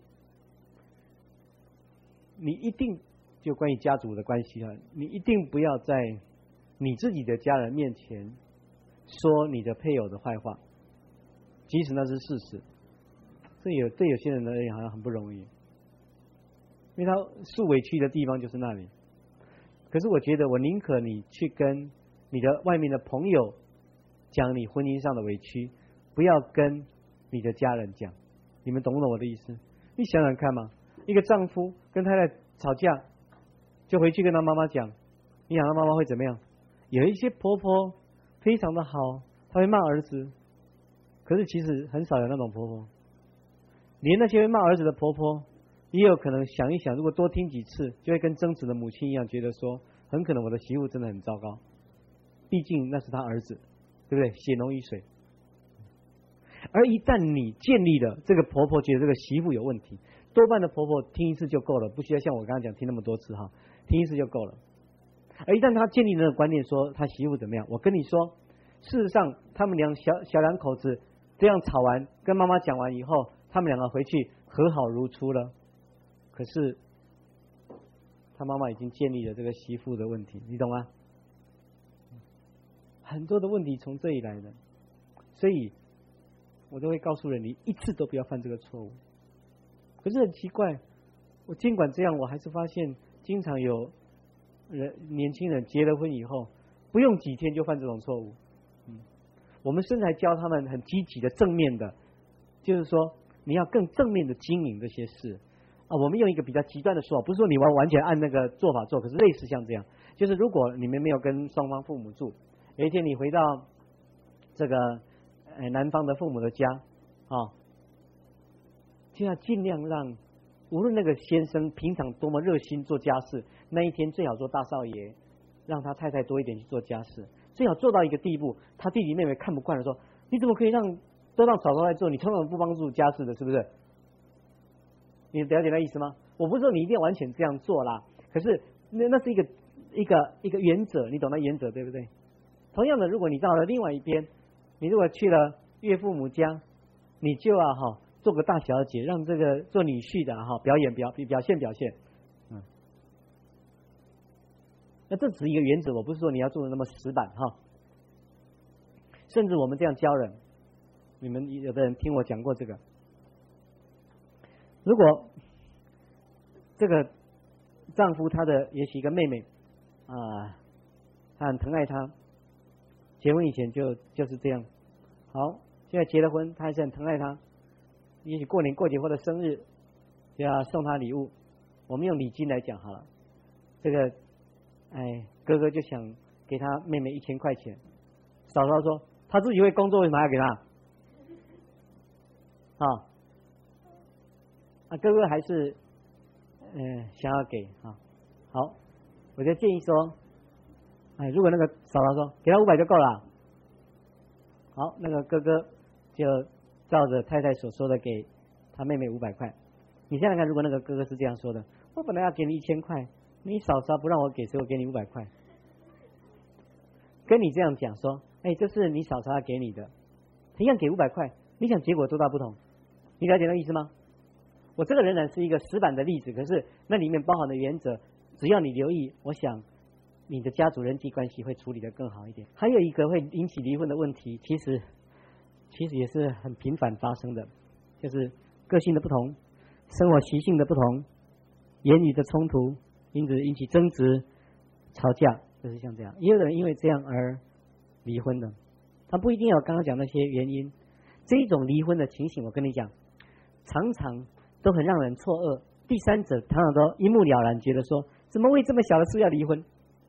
你一定就关于家族的关系你一定不要在你自己的家人面前说你的配偶的坏话，即使那是事实。对有些人而言好像很不容易，因为他受委屈的地方就是那里。可是我觉得我宁可你去跟你的外面的朋友讲你婚姻上的委屈，不要跟你的家人讲。你们懂不懂我的意思？你想想看嘛，一个丈夫跟太太吵架，就回去跟他妈妈讲，你想他妈妈会怎么样？有一些婆婆非常的好，她会骂儿子，可是其实很少有那种婆婆。连那些会骂儿子的婆婆，也有可能想一想，如果多听几次，就会跟争执的母亲一样，觉得说很可能我的媳妇真的很糟糕。 毕竟那是他儿子，对不对？血浓于水。而一旦你建立了这个婆婆觉得这个媳妇有问题，多半的婆婆听一次就够了，不需要像我刚刚讲听那么多次哈，听一次就够了。而一旦他建立了那个观念说他媳妇怎么样，我跟你说，事实上他们小两口子这样吵完，跟妈妈讲完以后，他们两个回去和好如初了。可是他妈妈已经建立了这个媳妇的问题，你懂吗？很多的问题从这里来的，所以我都会告诉人，你一次都不要犯这个错误。可是很奇怪，我尽管这样，我还是发现经常有年轻人结了婚以后，不用几天就犯这种错误。我们甚至还教他们很积极的正面的，就是说你要更正面的经营这些事啊。我们用一个比较极端的说法，不是说你完全按那个做法做，可是类似像这样，就是如果你们没有跟双方父母住，有一天你回到这个男方的父母的家啊，就要尽量让无论那个先生平常多么热心做家事，那一天最好做大少爷，让他太太多一点去做家事，最好做到一个地步，他弟弟妹妹看不惯的说，你怎么可以都让嫂嫂来做，你通常不帮助家事的，是不是？你了解那意思吗？我不是说你一定要完全这样做啦，可是那是一个原则，你懂那原则对不对？同样的，如果你到了另外一边，你如果去了岳父母家，你就要做个大小姐，让这个做女婿的表现。那这只是一个原则，我不是说你要做的那么死板哈。甚至我们这样教人，你们有的人听我讲过这个，如果这个丈夫他的也许一个妹妹他很疼爱她，结婚以前就是这样，好，现在结了婚，他还是很疼爱她，也许过年过节或者生日就要送她礼物，我们用礼金来讲好了，这个哥哥就想给他妹妹1000块钱，嫂嫂说他自己会工作，为什么要给他？哥哥还是想要给好，我就建议说，如果那个嫂嫂说给他500就够了，好，那个哥哥就照着太太所说的给他妹妹500块。你想想看，如果那个哥哥是这样说的，我本来要给你1000块，你嫂嫂不让我给，所以我给你500块。跟你这样讲说，这是你嫂嫂要给你的，一样给500块，你想结果多大不同？你了解那意思吗？我这个仍然是一个死板的例子，可是那里面包含的原则，只要你留意，我想你的家族人际关系会处理得更好一点。还有一个会引起离婚的问题，其实也是很频繁发生的，就是个性的不同，生活习性的不同，言语的冲突，因此引起争执、吵架，就是像这样。也有人因为这样而离婚的，他不一定有刚刚讲那些原因。这一种离婚的情形，我跟你讲，常常都很让人错愕。第三者常常都一目了然，觉得说怎么为这么小的事要离婚？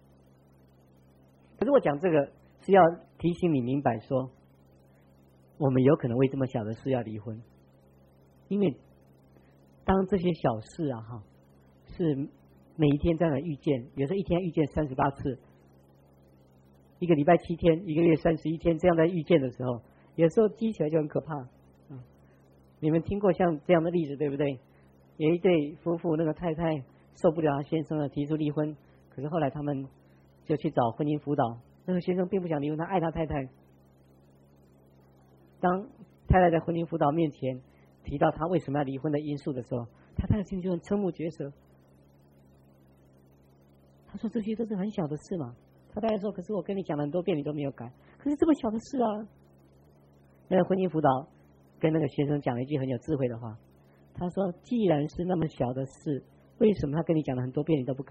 可是我讲这个是要提醒你明白说，我们有可能为这么小的事要离婚，因为当这些小事是每一天这样的遇见，有时候一天遇见38次，一个礼拜7天，一个月31天这样在遇见的时候，有时候积起来就很可怕。你们听过像这样的例子对不对？有一对夫妇，那个太太受不了他先生了，提出离婚，可是后来他们就去找婚姻辅导，那个先生并不想离婚，他爱他太太。当太太在婚姻辅导面前提到他为什么要离婚的因素的时候，他太太心里就很瞠目结舌。他说这些都是很小的事嘛。他太太说，可是我跟你讲了很多遍，你都没有改，可是这么小的事啊。那个婚姻辅导跟那个先生讲了一句很有智慧的话，他说既然是那么小的事，为什么他跟你讲了很多遍你都不改？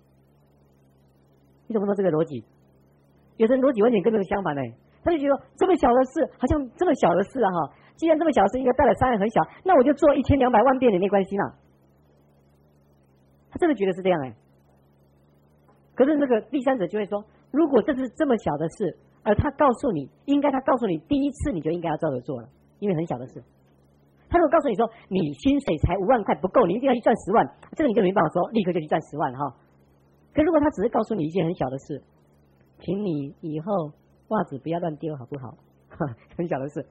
你怎么说这个逻辑？有的人逻辑完全跟这个相反呢，他就觉得这么小的事，好像这么小的事既然这么小的事应该带来伤害很小，那我就做1200万遍也没关系啦。他真的觉得是这样可是那个第三者就会说，如果这是这么小的事，而他告诉你第一次你就应该要照着做了，因为很小的事。他如果告诉你说你薪水才5万块不够，你一定要去赚10万，这个你就没办法说立刻就去赚10万可如果他只是告诉你一件很小的事， 请你以后袜子不要乱丢，好不好？很小的事，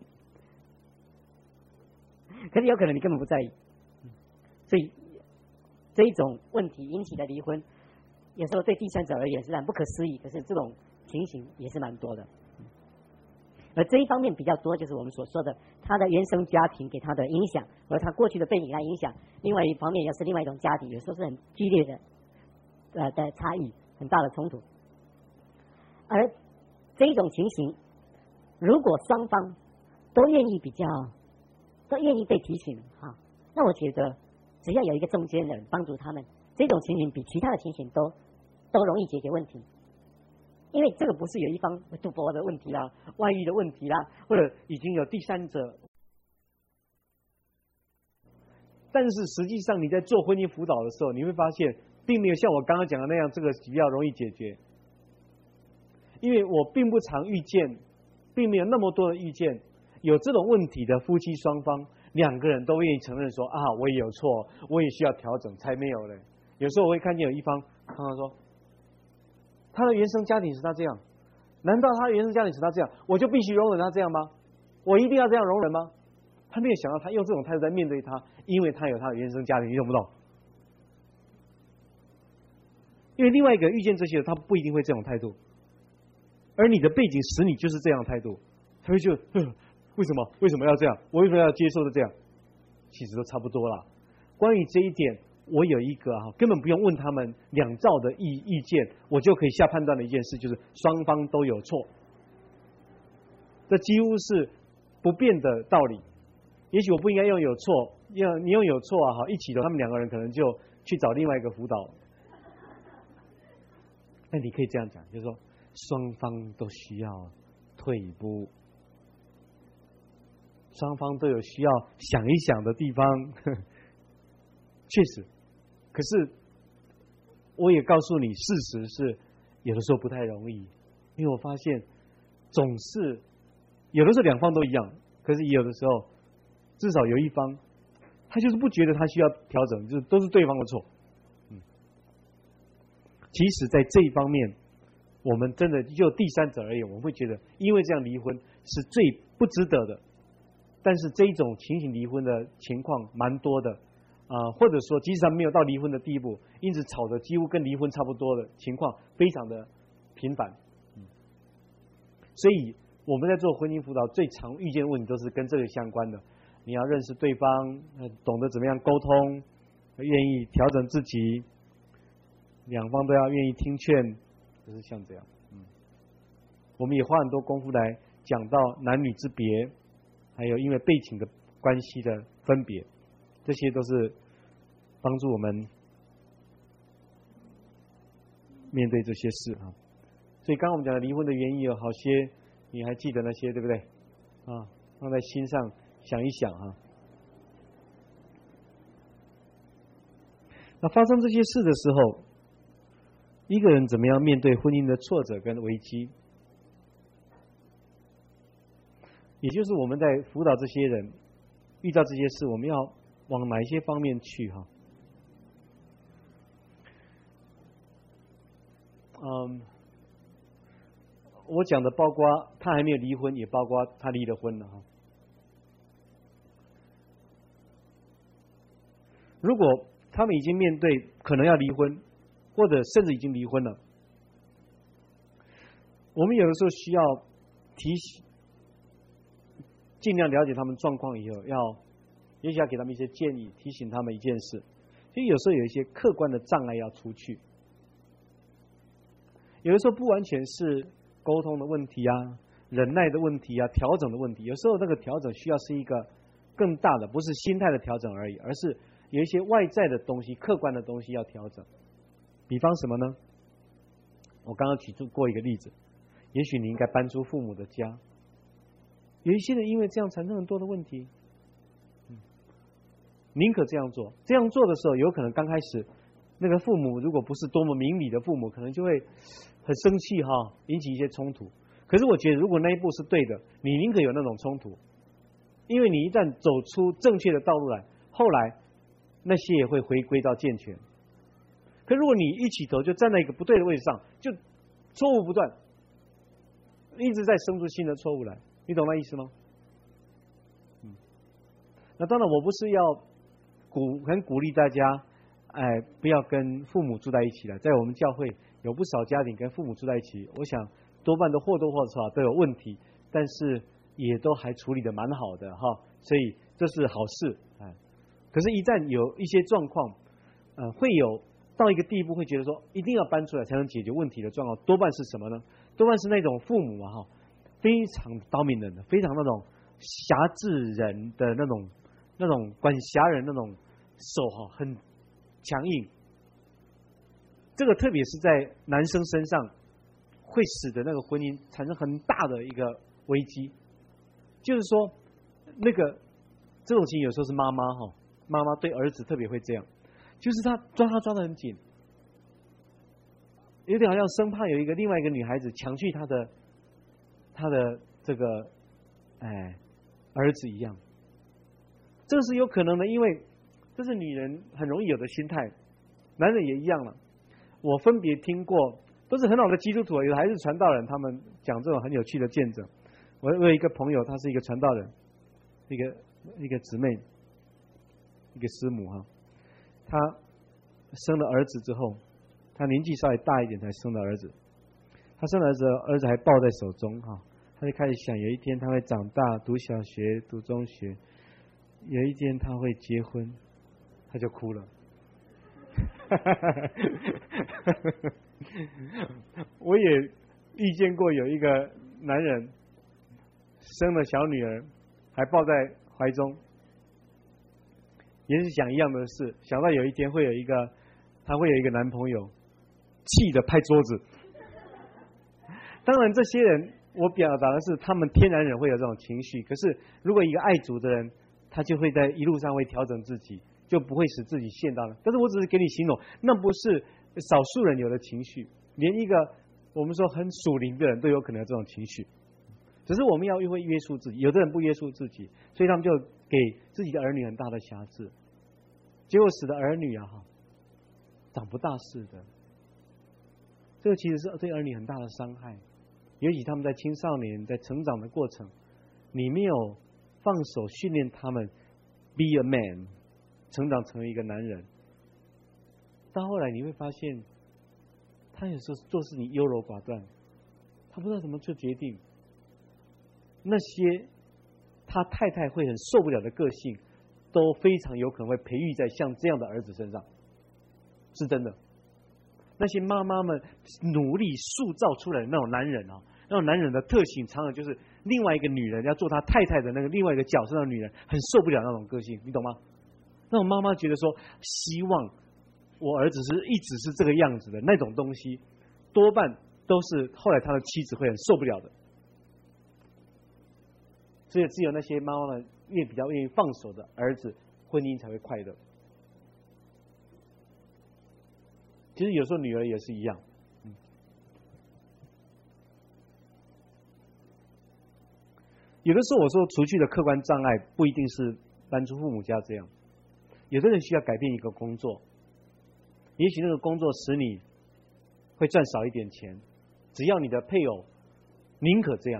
可是有可能你根本不在意，所以这一种问题引起的离婚，有时候对第三者而言是很不可思议，可是这种情形也是蛮多的。而这一方面比较多，就是我们所说的他的原生家庭给他的影响，和他过去的背景来影响。另外一方面，又是另外一种家庭，有时候是很剧烈的差异，很大的冲突。而这一种情形，如果双方都愿意都愿意被提醒那我觉得只要有一个中间人帮助他们，这种情形比其他的情形都容易解决问题。因为这个不是有一方赌博的问题啦、外遇的问题啦，或者已经有第三者。 但是实际上你在做婚姻辅导的时候，你会发现并没有像我刚刚讲的那样，这个比较容易解决。因为我并不常遇见，并没有那么多的遇见有这种问题的夫妻双方两个人都愿意承认说我也有错，我也需要调整，才没有嘞。有时候我会看见有一方常常说，他的原生家庭使他这样，难道他的原生家庭使他这样，我就必须容忍他这样吗？我一定要这样容忍吗？他没有想到他用这种态度在面对他，因为他有他的原生家庭，你懂不懂？因为另外一个遇见这些他不一定会这种态度，而你的背景使你就是这样的态度，他会觉得为什么要这样？我为什么要接受的这样？其实都差不多啦。关于这一点，我有一个根本不用问他们两造的意见，我就可以下判断的一件事，就是双方都有错。这几乎是不变的道理。也许我不应该用有错，你用有错一起的，他们两个人可能就去找另外一个辅导。那你可以这样讲，就是说双方都需要退一步，双方都有需要想一想的地方。确实，可是我也告诉你，事实是有的时候不太容易，因为我发现总是有的时候两方都一样，可是有的时候至少有一方他就是不觉得他需要调整，就是都是对方的错。其实在这一方面，我们真的就第三者而言，我们会觉得因为这样离婚是最不值得的。但是这一种情形离婚的情况蛮多的或者说即使他没有到离婚的地步，因此吵的几乎跟离婚差不多的情况非常的频繁。所以我们在做婚姻辅导最常遇见的问题都是跟这个相关的。你要认识对方，懂得怎么样沟通，愿意调整自己，两方都要愿意听劝，就是像这样。我们也花很多功夫来讲到男女之别，还有因为背景的关系的分别，这些都是帮助我们面对这些事所以刚刚我们讲的离婚的原因有好些，你还记得那些对不对？放在心上想一想那发生这些事的时候，一个人怎么样面对婚姻的挫折跟危机？也就是我们在辅导这些人遇到这些事，我们要往哪一些方面去我讲的包括他还没有离婚，也包括他离了婚了如果他们已经面对可能要离婚，或者甚至已经离婚了，我们有的时候需要提醒，尽量了解他们状况以后，也许要给他们一些建议，提醒他们一件事。所以有时候有一些客观的障碍要除去，有的时候不完全是沟通的问题忍耐的问题调整的问题。有时候那个调整需要是一个更大的，不是心态的调整而已，而是有一些外在的东西，客观的东西要调整。比方什么呢？我刚刚举过一个例子，也许你应该搬出父母的家。有一些人因为这样产生很多的问题，宁可这样做。这样做的时候，有可能刚开始那个父母如果不是多么明理的父母，可能就会很生气引起一些冲突。可是我觉得如果那一步是对的，你宁可有那种冲突，因为你一旦走出正确的道路来，后来那些也会回归到健全。可如果你一起头就站在一个不对的位置上，就错误不断， 一直在生出新的错误来，你懂那意思吗？那当然，我不是要很鼓励大家，不要跟父母住在一起了。在我们教会有不少家庭跟父母住在一起，我想多半都或多或少都有问题，但是也都还处理得蛮好的哈，所以这是好事。可是，一旦有一些状况，会有到一个地步，会觉得说一定要搬出来才能解决问题的状况，多半是什么呢？多半是那种父母非常dominant的，非常那种辖制人的那种管辖人那种手很强硬。这个特别是在男生身上，会使得那个婚姻产生很大的一个危机。就是说，这种情形有时候是妈妈对儿子特别会这样，就是他抓得很紧，有点好像生怕有另外一个女孩子抢去他的这个儿子一样。这是有可能的，因为这是女人很容易有的心态，男人也一样了。我分别听过，都是很好的基督徒，有的还是传道人，他们讲这种很有趣的见证。我有一个朋友，他是一个传道人，一个姊妹，一个师母她生了儿子之后，她年纪稍微大一点才生的儿子，她生了儿子还抱在手中她就开始想，有一天他会长大，读小学，读中学。有一天他会结婚，他就哭了。我也遇见过有一个男人生了小女儿，还抱在怀中，也是想一样的事，想到有一天他会有一个男朋友，气得拍桌子。当然，这些人我表达的是他们天然人会有这种情绪，可是如果一个爱主的人，他就会在一路上会调整自己，就不会使自己陷到了。但是我只是给你形容，那不是少数人有的情绪，连一个我们说很属灵的人都有可能有这种情绪。只是我们要会约束自己，有的人不约束自己，所以他们就给自己的儿女很大的辖制，结果使得儿女长不大似的。这个其实是对儿女很大的伤害，尤其他们在青少年在成长的过程，你没有放手训练他们 be a man， 成长成为一个男人，到后来你会发现，他有时候做事情优柔寡断，他不知道怎么做决定。那些他太太会很受不了的个性，都非常有可能会培育在像这样的儿子身上，是真的。那些妈妈们努力塑造出来的那种男人那种男人的特性，常常就是另外一个女人要做他太太的那个另外一个角色的女人，很受不了那种个性，你懂吗？那种妈妈觉得说，希望我儿子一直是这个样子的那种东西，多半都是后来他的妻子会很受不了的。所以只有那些妈妈们比较愿意放手的儿子，婚姻才会快乐。其实有时候女儿也是一样。有的时候我说除去的客观障碍不一定是搬出父母家这样，有的人需要改变一个工作，也许那个工作使你会赚少一点钱，只要你的配偶宁可这样。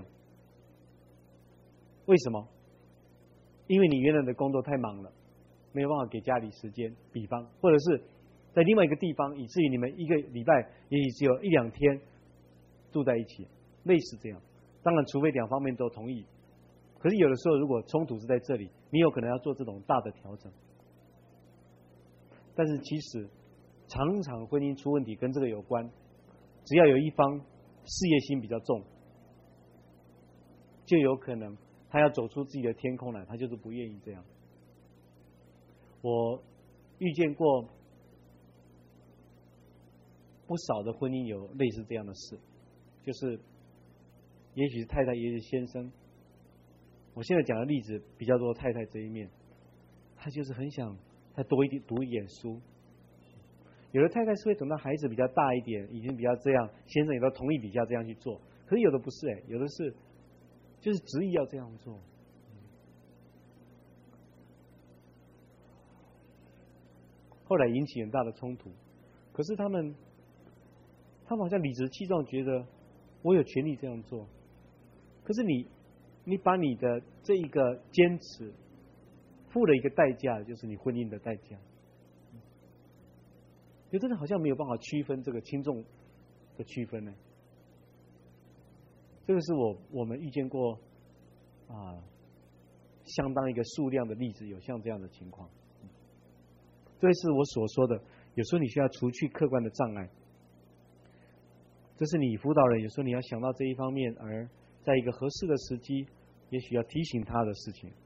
为什么？因为你原来的工作太忙了，没有办法给家里时间，比方或者是在另外一个地方，以至于你们一个礼拜也许只有1-2天住在一起，类似这样。当然除非两方面都同意，可是有的时候如果冲突是在这里，你有可能要做这种大的调整。但是其实常常婚姻出问题跟这个有关，只要有一方事业心比较重，就有可能他要走出自己的天空来，他就是不愿意这样。我遇见过不少的婚姻有类似这样的事，就是也许是太太，也许是先生。我现在讲的例子比较多太太这一面，他就是很想再多读一点书。有的太太是会等到孩子比较大一点，已经比较这样，先生也都同意底下这样去做。可是有的不是有的是就是执意要这样做。后来引起很大的冲突，可是他们好像理直气壮，觉得我有权利这样做， 可是你把你的这一个坚持付了一个代价，就是你婚姻的代价。就真的好像没有办法区分这个轻重的区分呢。这个是我们遇见过相当一个数量的例子，有像这样的情况。这是我所说的，有时候你需要除去客观的障碍。这是你辅导人有时候你要想到这一方面，而在一个合适的时机，也许要提醒他的事情。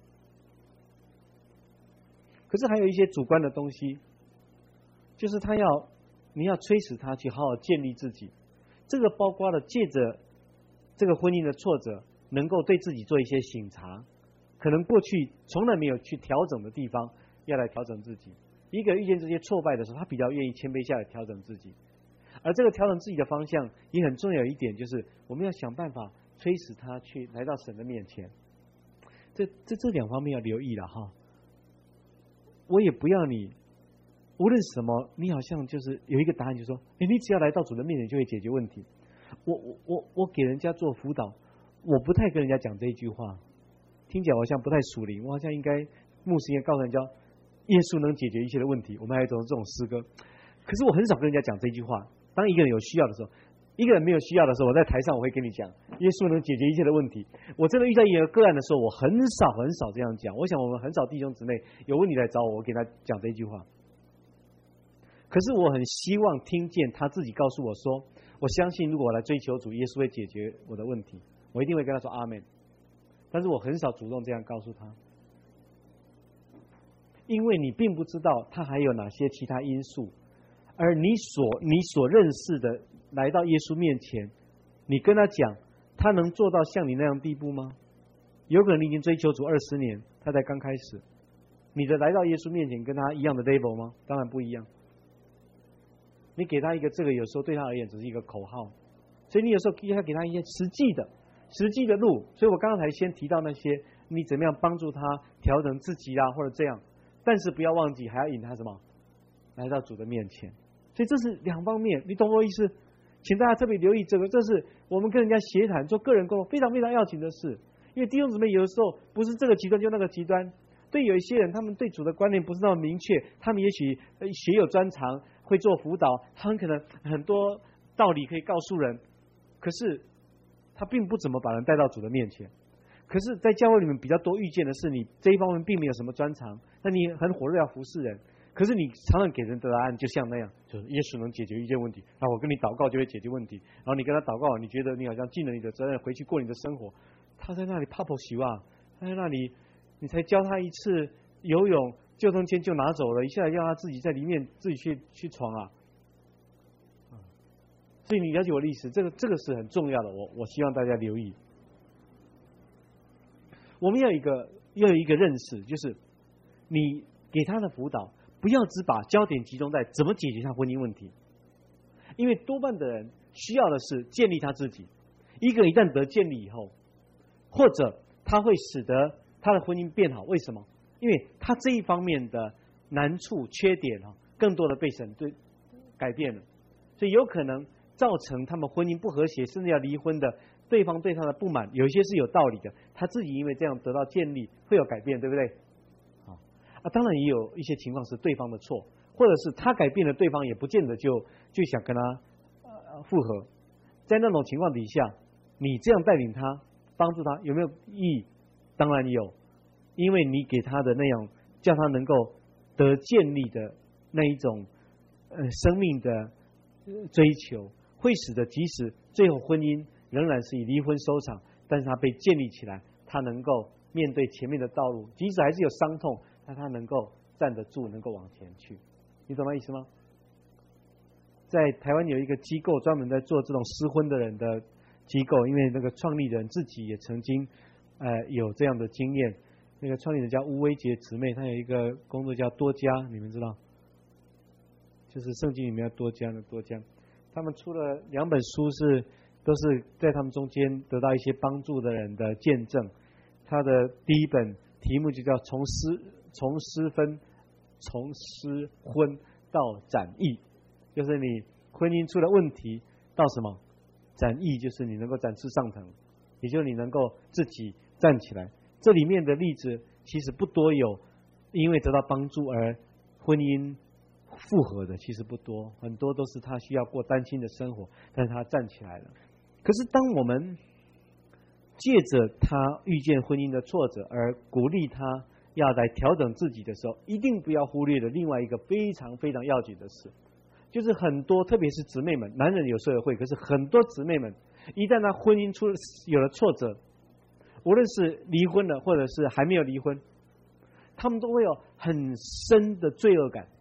可是还有一些主观的东西，就是你要催使他去好好建立自己。这个包括了借着这个婚姻的挫折，能够对自己做一些省察，可能过去从来没有去调整的地方，要来调整自己。一个遇见这些挫败的时候，他比较愿意谦卑下来调整自己。而这个调整自己的方向也很重要一点，就是我们要想办法催使他去来到神的面前。这两方面要留意了哈。我也不要你无论什么，你好像就是有一个答案，就是说，你只要来到主的面前就会解决问题。我给人家做辅导，我不太跟人家讲这一句话，听起来好像不太属灵。我好像应该牧师应该告诉人家，耶稣能解决一切的问题。我们还有这种诗歌，可是我很少跟人家讲这句话。当一个人有需要的时候，一个人没有需要的时候，我在台上我会跟你讲，耶稣能解决一切的问题。我真的遇到一个个案的时候，我很少这样讲。我想我们很少弟兄姊妹有问题来找我，我给他讲这句话。可是我很希望听见他自己告诉我说，我相信如果我来追求主，耶稣会解决我的问题，我一定会跟他说阿们。但是我很少主动这样告诉他，因为你并不知道他还有哪些其他因素，而你所认识的来到耶稣面前，你跟他讲，他能做到像你那样地步吗？有可能你已经追求主20年，他才刚开始，你的来到耶稣面前跟他一样的 level 吗？当然不一样。你给他一个这个，有时候对他而言只是一个口号，所以你有时候要给他一些实际的路。所以我刚才先提到那些，你怎么样帮助他调整自己啦，或者这样，但是不要忘记还要引他什么来到主的面前。所以这是两方面，你懂我意思？请大家特别留意这个，这是我们跟人家协谈做个人沟通非常要紧的事。因为弟兄姊妹有的时候不是这个极端就那个极端，对有一些人他们对主的观念不是那么明确，他们也许学有专长，会做辅导，他们可能很多道理可以告诉人，可是他并不怎么把人带到主的面前。可是在教会里面比较多遇见的是，你这一方面并没有什么专长，那你很火热要服侍人，可是你常常给人的答案就像那样，就是耶稣能解决一件问题，然后我跟你祷告就会解决问题，然后你跟他祷告，你觉得你好像尽了你的责任，回去过你的生活。他在那里泡洗袜，他在那里你才教他一次游泳，救生圈就拿走了，一下要他自己在里面自己去闯啊。所以你了解我的意思，这个是很重要的，我希望大家留意。我们要有一个认识，就是你给他的辅导，不要只把焦点集中在怎么解决他婚姻问题，因为多半的人需要的是建立他自己。一个一旦得建立以后，或者他会使得他的婚姻变好，为什么？因为他这一方面的难处、缺点更多的被神对改变了，所以有可能造成他们婚姻不和谐，甚至要离婚的，对方对他的不满，有一些是有道理的，他自己因为这样得到建立，会有改变，对不对？当然也有一些情况是对方的错，或者是他改变了，对方也不见得就想跟他复合。在那种情况底下，你这样带领他，帮助他，有没有意义？当然有，因为你给他的那样，叫他能够得建立的那一种生命的追求，会使得即使最后婚姻仍然是以离婚收场，但是他被建立起来，他能够面对前面的道路，即使还是有伤痛，但他能够站得住，能够往前去。你懂那意思吗？在台湾有一个机构专门在做这种失婚的人的机构，因为那个创立人自己也曾经有这样的经验。那个创立人叫吴威杰姊妹，她有一个工作叫多家，你们知道，就是圣经里面的多家的多家。他们出了2本书，都是在他们中间得到一些帮助的人的见证。他的第一本题目就叫从失婚到展翼，就是你婚姻出了问题到什么展翼，就是你能够展翅上腾， 也就是你能够自己站起来。这里面的例子其实不多有因为得到帮助而婚姻复合的，其实不多，很多都是他需要过单亲的生活，但是他站起来了。可是当我们借着他遇见婚姻的挫折而鼓励他要来调整自己的时候，一定不要忽略了另外一个非常非常要紧的事，就是很多特别是姊妹们，男人有时候也会，可是很多姊妹们一旦他婚姻有了挫折，无论是离婚了或者是还没有离婚，他们都会有很深的罪恶感。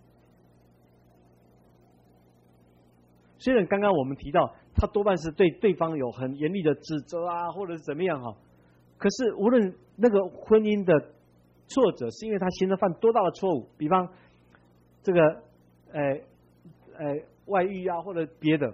虽然刚刚我们提到他多半是对对方有很严厉的指责啊，或者是怎么样哈，可是无论那个婚姻的挫折是因为他先生犯多大的错误，比方这个外遇啊或者别的，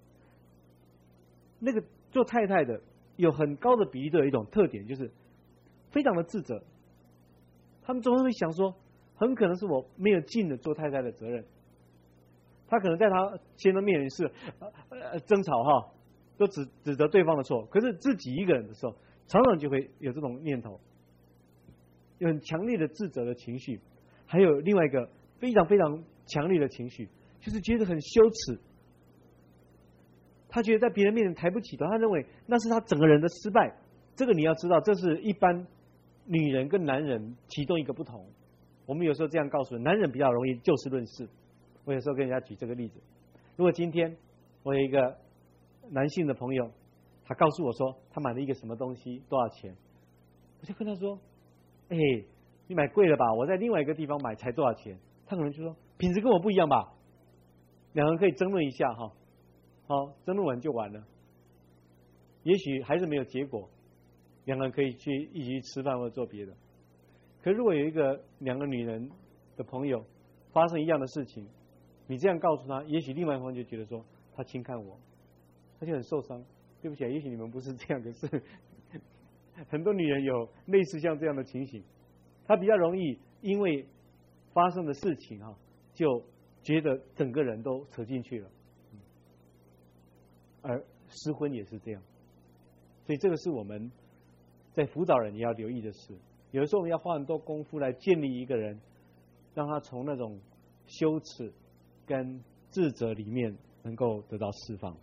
那个做太太的有很高的比例都有一种特点，就是非常的自责。他们总会想说，很可能是我没有尽了做太太的责任。他可能在他先生面前是争吵哈，都指责对方的错，可是自己一个人的时候，常常就会有这种念头，有很强烈的自责的情绪，还有另外一个非常非常强烈的情绪，就是觉得很羞耻。他觉得在别人面前抬不起头，他认为那是他整个人的失败。这个你要知道，这是一般女人跟男人其中一个不同。我们有时候这样告诉人，男人比较容易就事论事。我有时候跟人家举这个例子，如果今天我有一个男性的朋友，他告诉我说他买了一个什么东西多少钱，我就跟他说，你买贵了吧，我在另外一个地方买才多少钱。他可能就说品质跟我不一样吧，两人可以争论一下哈，好，争论完就完了，也许还是没有结果，两个人可以一起去吃饭或者做别的。可如果有两个女人的朋友发生一样的事情，你这样告诉他，也许另外一方就觉得说他轻看我，他就很受伤。对不起，也许你们不是这样，可是很多女人有类似像这样的情形，她比较容易因为发生的事情就觉得整个人都扯进去了，而失婚也是这样。所以这个是我们在辅导人也要留意的事。有的时候我们要花很多功夫来建立一个人，让他从那种羞耻跟自责里面能够得到释放。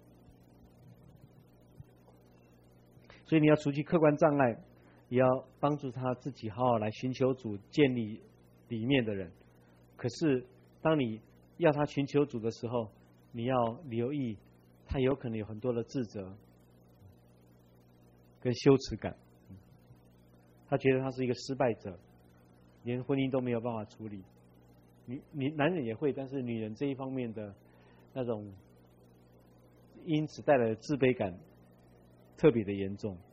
所以你要除去客观障碍，也要帮助他自己好好来寻求主，建立里面的人。可是当你要他寻求主的时候，你要留意他有可能有很多的自责跟羞耻感，他觉得他是一个失败者，连婚姻都没有办法处理。你男人也会，但是女人这一方面的那种因此带来的自卑感特别的严重。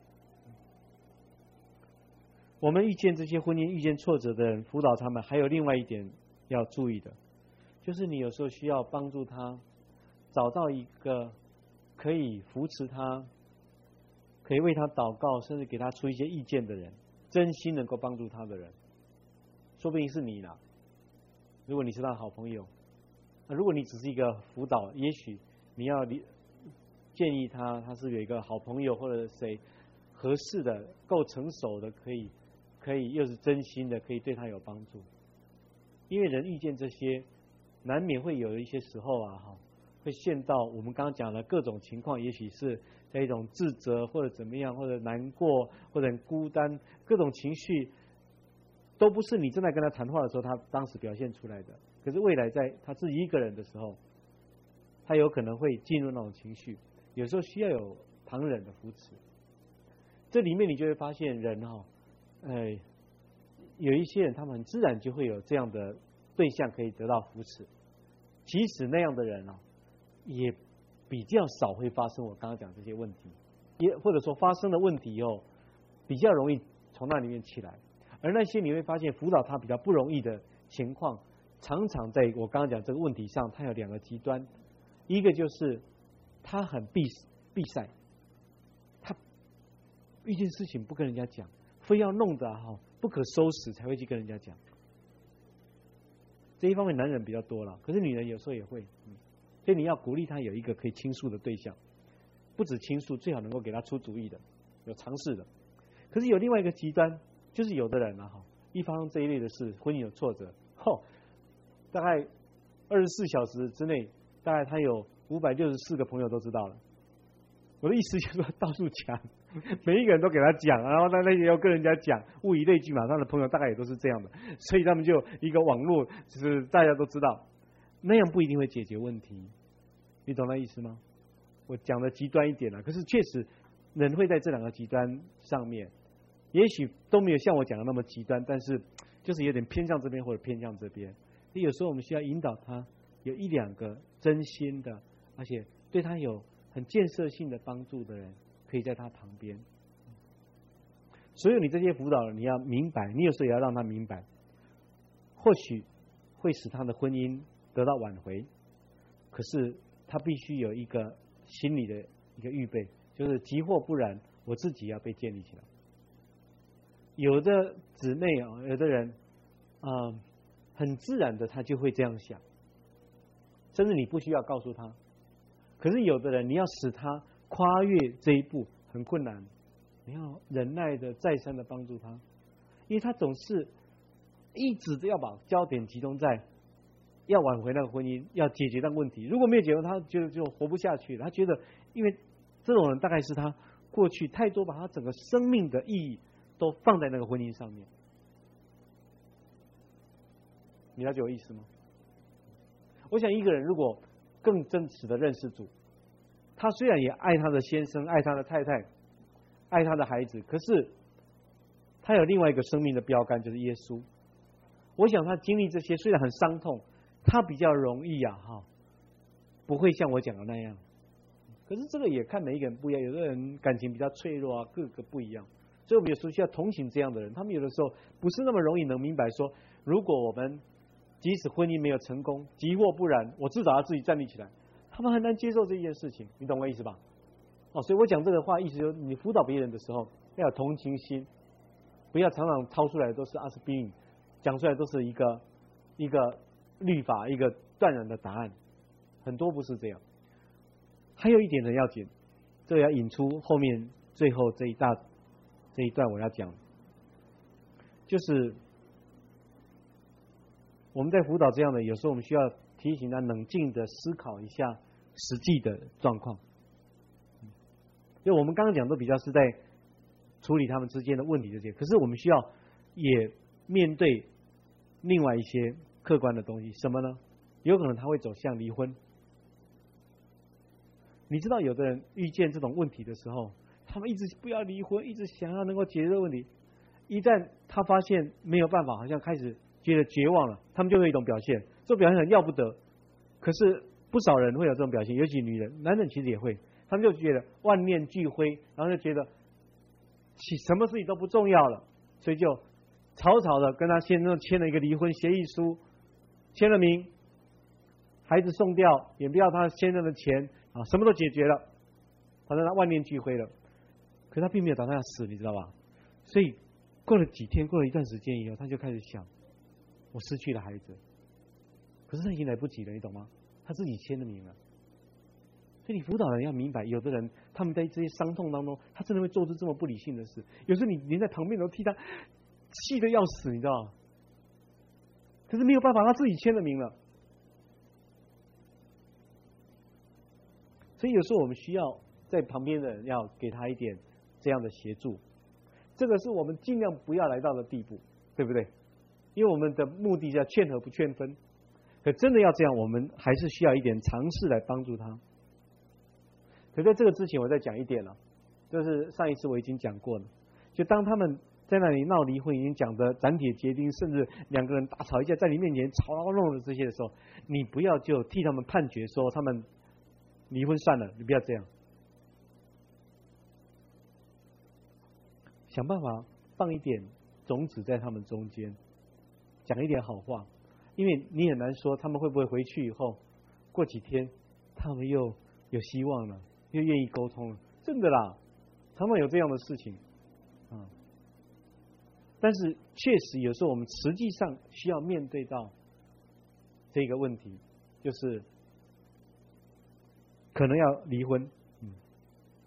我们遇见这些婚姻遇见挫折的人，辅导他们还有另外一点要注意的，就是你有时候需要帮助他找到一个可以扶持他，可以为他祷告，甚至给他出一些意见的人，真心能够帮助他的人。说不定是你啦，如果你是他的好朋友，如果你只是一个辅导，也许你要建议他是有一个好朋友或者谁合适的、够成熟的，可以又是真心的，可以对他有帮助。因为人遇见这些，难免会有一些时候会陷到我们刚刚讲的各种情况，也许是在一种自责或者怎么样，或者难过或者很孤单，各种情绪都不是你正在跟他谈话的时候他当时表现出来的，可是未来在他自己一个人的时候，他有可能会进入那种情绪，有时候需要有旁人的扶持。这里面你就会发现人有一些人他们很自然就会有这样的对象可以得到扶持，即使那样的人也比较少会发生我刚刚讲这些问题，也或者说发生的问题比较容易从那里面起来。而那些你会发现辅导他比较不容易的情况，常常在我刚刚讲这个问题上，他有两个极端，一个就是他很闭塞，他一件事情不跟人家讲，非要弄得不可收拾才会去跟人家讲。这一方面男人比较多了，可是女人有时候也会，所以你要鼓励他有一个可以倾诉的对象。 不止倾诉，最好能够给他出主意的，有尝试的。可是有另外一个极端，就是有的人啊，一发生这一类的事，婚姻有挫折，大概24小时之内，大概他有564个朋友都知道了。我的意思就是说，到处讲，每一个人都给他讲，然后他也要跟人家讲，物以类聚嘛。他的朋友大概也都是这样的，所以他们就一个网络，就是大家都知道，那样不一定会解决问题。你懂那意思吗？我讲的极端一点了，可是确实人会在这两个极端上面，也许都没有像我讲的那么极端，但是就是有点偏向这边或者偏向这边。有时候我们需要引导他，有1、2个真心的，而且对他有很建设性的帮助的人，可以在他旁边。所有你这些辅导人，你要明白，你有时候也要让他明白，或许会使他的婚姻得到挽回，可是他必须有一个心理的一个预备，就是急或不然，我自己要被建立起来。有的姊妹啊，有的人很自然的他就会这样想，甚至你不需要告诉他。可是有的人，你要使他跨越这一步很困难，你要忍耐的再三的帮助他，因为他总是一直都要把焦点集中在要挽回那个婚姻，要解决那个问题。如果没有解决，他觉得就活不下去了。他觉得，因为这种人大概是他过去太多把他整个生命的意义都放在那个婚姻上面。你了解我意思吗？我想一个人如果更真实的认识主，他虽然也爱他的先生，爱他的太太，爱他的孩子，可是他有另外一个生命的标杆，就是耶稣。我想他经历这些虽然很伤痛，他比较容易不会像我讲的那样。可是这个也看每一个人不一样，有的人感情比较脆弱各个不一样。所以我们有时候需要同情这样的人，他们有的时候不是那么容易能明白说，如果我们即使婚姻没有成功，急或不然，我至少要自己站立起来。他们很难接受这件事情，你懂我意思吧？所以我讲这个话，意思就是你辅导别人的时候要有同情心，不要常常掏出来都是阿司匹林，讲出来都是一个律法，一个断然的答案，很多不是这样。还有一点很要紧，这个要引出后面最后这一段我要讲，就是我们在辅导这样的，有时候我们需要提醒他冷静的思考一下实际的状况。因为我们刚刚讲都比较是在处理他们之间的问题这些，可是我们需要也面对另外一些客观的东西，什么呢？有可能他会走向离婚。你知道有的人遇见这种问题的时候，他们一直不要离婚，一直想要能够解决这个问题，一旦他发现没有办法，好像开始觉得绝望了，他们就会有一种表现，这种表现很要不得。可是不少人会有这种表现，尤其女人，男人其实也会，他们就觉得万念俱灰，然后就觉得什么事情都不重要了，所以就草草的跟他先生签了一个离婚协议书，签了名，孩子送掉，也不要他先生的钱什么都解决了，反正他万念俱灰了。可是他并没有打算要死，你知道吧？所以过了几天，过了一段时间以后，他就开始想，我失去了孩子，可是他已经来不及了，你懂吗？他自己签了名了。所以你辅导人要明白，有的人他们在这些伤痛当中，他真的会做出这么不理性的事。有时候你连在旁边都替他气得要死，你知道吗？可是没有办法，他自己签了名了。所以有时候我们需要在旁边的人要给他一点这样的协助，这个是我们尽量不要来到的地步，对不对？因为我们的目的是要劝和不劝分，可真的要这样，我们还是需要一点尝试来帮助他。可在这个之前，我再讲一点了，就是上一次我已经讲过了，就当他们在那里闹离婚，已经讲的斩铁截钉，甚至两个人大吵一架，在你面前吵闹弄的这些的时候，你不要就替他们判决说他们离婚算了，你不要这样，想办法放一点种子在他们中间，讲一点好话，因为你很难说他们会不会回去以后，过几天他们又有希望了，又愿意沟通了，真的啦，常常有这样的事情但是确实有时候我们实际上需要面对到这个问题，就是可能要离婚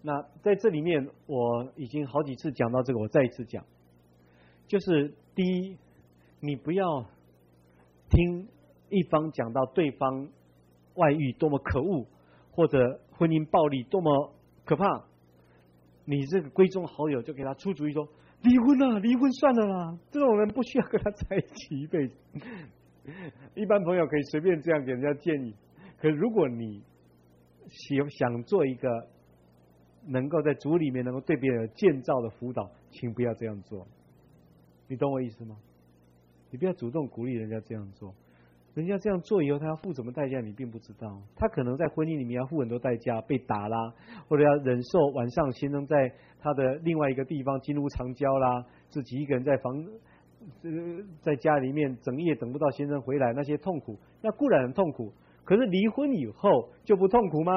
那在这里面，我已经好几次讲到这个，我再一次讲，就是第一，你不要听一方讲到对方外遇多么可恶，或者婚姻暴力多么可怕，你这个闺中好友就给他出主意说离婚啊，离婚算了啦，这种人不需要跟他在一起一辈子。一般朋友可以随便这样给人家建议，可是如果你想做一个能够在主里面能够对别人有建造的辅导，请不要这样做。你懂我意思吗？你不要主动鼓励人家这样做，人家这样做以后他要付什么代价你并不知道，他可能在婚姻里面要付很多代价，被打啦，或者要忍受晚上先生在他的另外一个地方金屋藏娇啦，自己一个人在家里面整夜等不到先生回来，那些痛苦那固然很痛苦，可是离婚以后就不痛苦吗？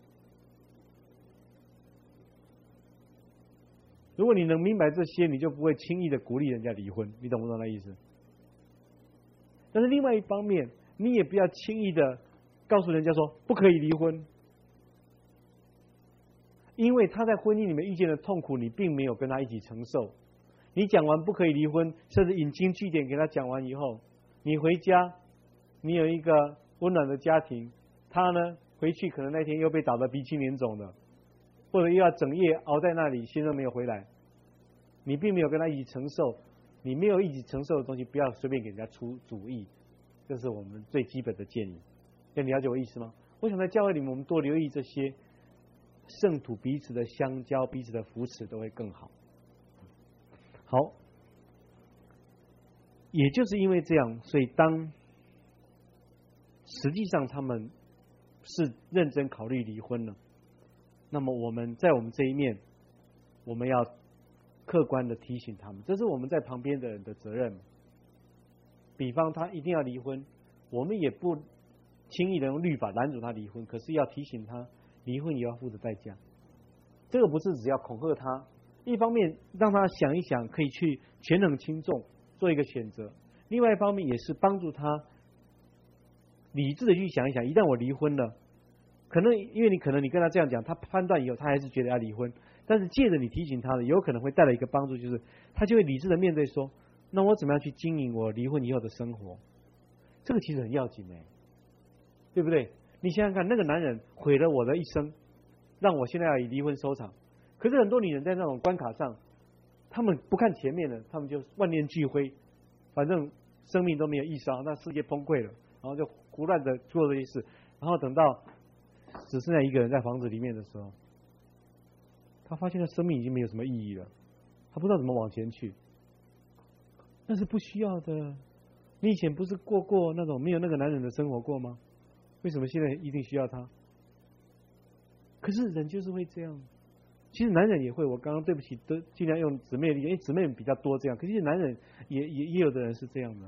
如果你能明白这些，你就不会轻易的鼓励人家离婚，你懂不懂那意思？但是另外一方面，你也不要轻易的告诉人家说不可以离婚，因为他在婚姻里面遇见的痛苦，你并没有跟他一起承受。你讲完不可以离婚，甚至引经据典给他讲完以后，你回家，你有一个温暖的家庭，他呢回去可能那天又被打得鼻青脸肿的，或者又要整夜熬在那里，先生没有回来，你并没有跟他一起承受，你没有一起承受的东西，不要随便给人家出主意，这是我们最基本的建议。你了解我意思吗？我想在教会里面，我们多留意这些，圣徒彼此的相交、彼此的扶持都会更好。好，也就是因为这样，所以当实际上他们是认真考虑离婚了，那么我们在我们这一面，我们要客观的提醒他们，这是我们在旁边的人的责任。比方他一定要离婚，我们也不轻易的用律法拦阻他离婚，可是要提醒他离婚也要付的代价。这个不是只要恐吓他，一方面让他想一想，可以去权衡轻重做一个选择，另外一方面也是帮助他理智的去想一想，一旦我离婚了，可能因为你跟他这样讲，他判断以后他还是觉得要离婚，但是借着你提醒他的，有可能会带来一个帮助，就是他就会理智的面对说，那我怎么样去经营我离婚以后的生活？这个其实很要紧对不对？你想想看，那个男人毁了我的一生，让我现在要以离婚收场。可是很多女人在那种关卡上，他们不看前面的，他们就万念俱灰，反正生命都没有意识到，那世界崩溃了，然后就胡乱的做这些事，然后等到只剩下一个人在房子里面的时候，他发现他生命已经没有什么意义了，他不知道怎么往前去。那是不需要的。你以前不是过那种没有那个男人的生活过吗？为什么现在一定需要他？可是人就是会这样。其实男人也会，我刚刚对不起，都尽量用姊妹例，因为姊妹比较多这样。可是男人也有的人是这样的。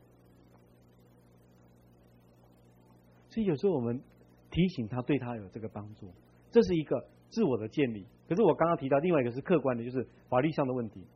所以有时候我们提醒他，对他有这个帮助，这是一个自我的建立。可是我刚刚提到另外一个是客观的，就是法律上的问题。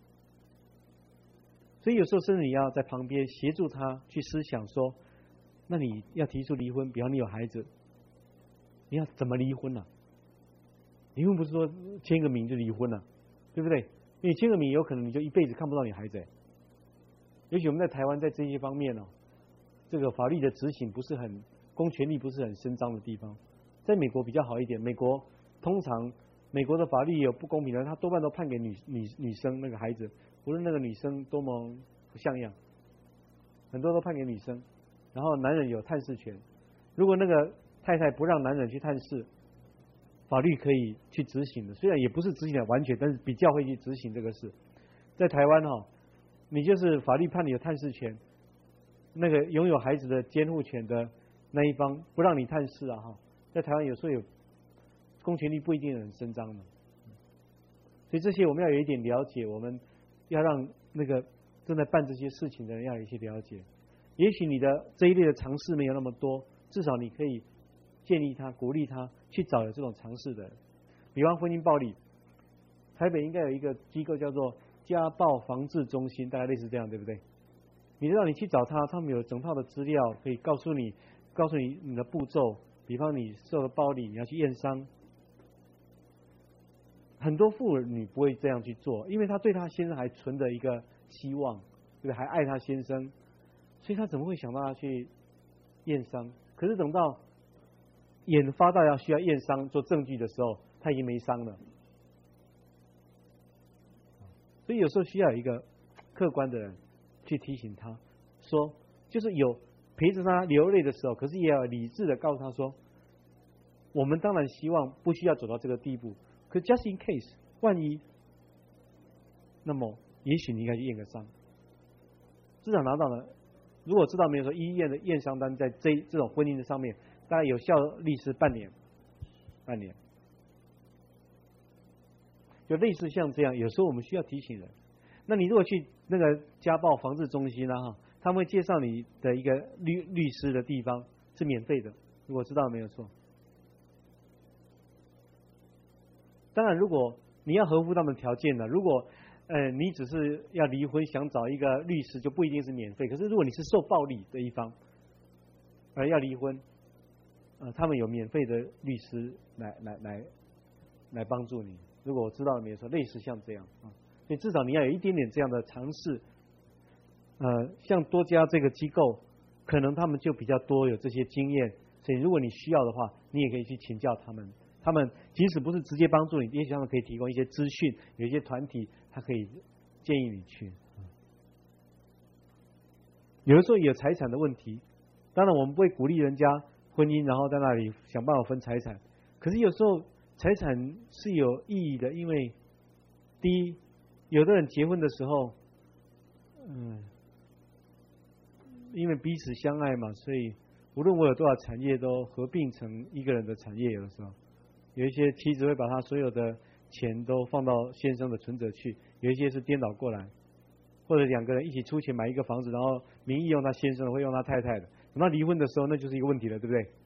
所以有时候甚至你要在旁边协助他去思想说，那你要提出离婚，比方你有孩子，你要怎么离婚呢？离婚不是说签个名就离婚了，对不对？因为签个名有可能你就一辈子看不到你孩子。也许我们在台湾在这些方面这个法律的执行不是很公权力不是很伸张的地方，在美国比较好一点。美国通常美国的法律也有不公平的，他多半都判给女生那个孩子，无论那个女生多么不像样，很多都判给女生。然后男人有探视权，如果那个太太不让男人去探视，法律可以去执行的，虽然也不是执行的完全，但是比较会去执行这个事。在台湾你就是法律判你有探视权，那个拥有孩子的监护权的那一方不让你探视在台湾有时候有公权力不一定很伸张的，所以这些我们要有一点了解，我们要让那个正在办这些事情的人要有一些了解。也许你的这一类的尝试没有那么多，至少你可以建议他、鼓励他去找有这种尝试的人。比方婚姻暴力，台北应该有一个机构叫做家暴防治中心，大概类似这样，对不对？你知道你去找他们有整套的资料可以告诉你你的步骤。比方你受了暴力，你要去验伤， 很多妇女不会这样去做，因为她对她先生还存着一个希望，对不对？还爱她先生，所以她怎么会想到要去验伤？可是等到研发到需要验伤做证据的时候，她已经没伤了。所以有时候需要有一个客观的人去提醒他，说就是有陪着他流泪的时候，可是也要理智的告诉他说，我们当然希望不需要走到这个地步，可 just in case 万一，那么也许你应该去验个伤，至少拿到了。如果知道没有说医院的验伤单在这种婚姻的上面，大概有效力是半年。就类似像这样，有时候我们需要提醒人。那你如果去那个家暴防治中心哈，他们会介绍你的一个律师的地方是免费的，如果知道没有错。当然，如果你要合乎他们条件的，如果你只是要离婚想找一个律师，就不一定是免费。可是如果你是受暴力的一方，要离婚，他们有免费的律师来帮助你。如果我知道了没有错，类似像这样啊，所以至少你要有一点点这样的尝试。像多家这个机构，可能他们就比较多有这些经验，所以如果你需要的话，你也可以去请教他们。他们即使不是直接帮助你，也许他们可以提供一些资讯，有一些团体他可以建议你去。有的时候有财产的问题，当然我们不会鼓励人家婚姻然后在那里想办法分财产，可是有时候财产是有意义的，因为第一，有的人结婚的时候，因为彼此相爱嘛，所以无论我有多少产业都合并成一个人的产业。有的时候，有一些妻子会把她所有的钱都放到先生的存折去，有一些是颠倒过来，或者两个人一起出钱买一个房子，然后名义用他先生的，会用他太太的。等到离婚的时候，那就是一个问题了，对不对？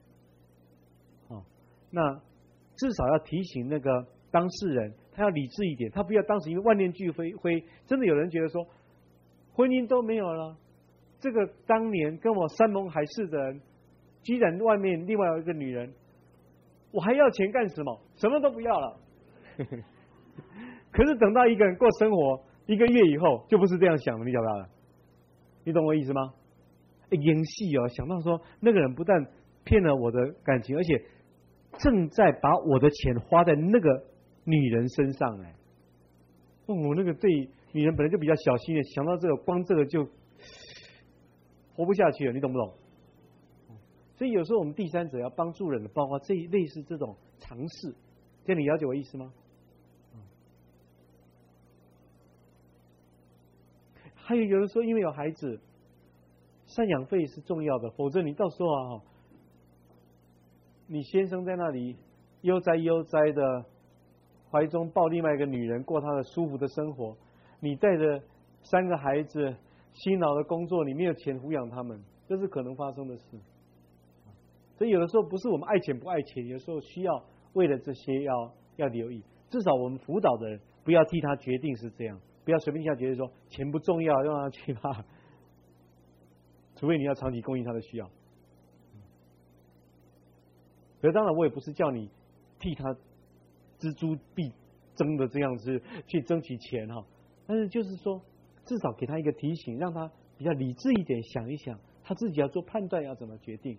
那至少要提醒那个当事人，他要理智一点，他不要当时因为万念俱灰。真的有人觉得说，婚姻都没有了，这个当年跟我山盟海誓的人，居然外面另外有一个女人，我还要钱干什么？什么都不要了。可是等到一个人过生活1个月以后，就不是这样想的，你晓不晓得？你懂我意思吗？演戏哦，想到说那个人不但骗了我的感情，而且正在把我的钱花在那个女人身上。我那个对女人本来就比较小心的，想到这个，光这个就活不下去了，你懂不懂？所以有时候我们第三者要帮助人的，包括类似这种尝试，这样你了解我意思吗？还有的时候因为有孩子，赡养费是重要的，否则你到时候你先生在那里悠哉的怀中抱另外一个女人，过他的舒服的生活，你带着3个孩子辛劳的工作，你没有钱抚养他们，这是可能发生的事。所以有的时候不是我们爱钱不爱钱，有时候需要为了这些要留意，至少我们辅导的人不要替他决定是这样，不要随便下决定说钱不重要，让他去吧，除非你要长期供应他的需要。可是当然我也不是叫你替他锱铢必争的这样子去争取钱但是就是说至少给他一个提醒，让他比较理智一点，想一想他自己要做判断，要怎么决定。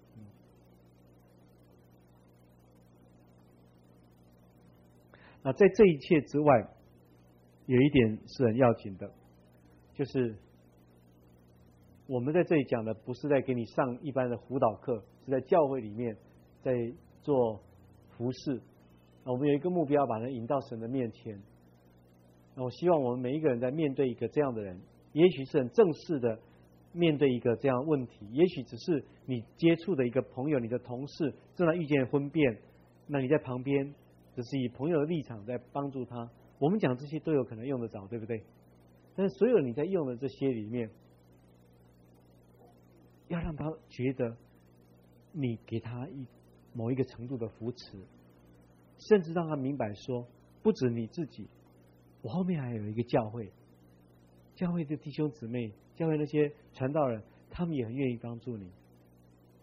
那在这一切之外，有一点是很要紧的，就是我们在这里讲的不是在给你上一般的辅导课，是在教会里面在做服事。我们有一个目标，把人引到神的面前。我希望我们每一个人在面对一个这样的人，也许是很正式的面对一个这样问题，也许只是你接触的一个朋友，你的同事正在遇见婚变，那你在旁边只是以朋友的立场在帮助他。我们讲这些都有可能用得着，对不对？但是所有你在用的这些里面，要让他觉得你给他某一个程度的扶持，甚至让他明白说，不止你自己，我后面还有一个教会，教会的弟兄姊妹，教会那些传道人，他们也很愿意帮助你。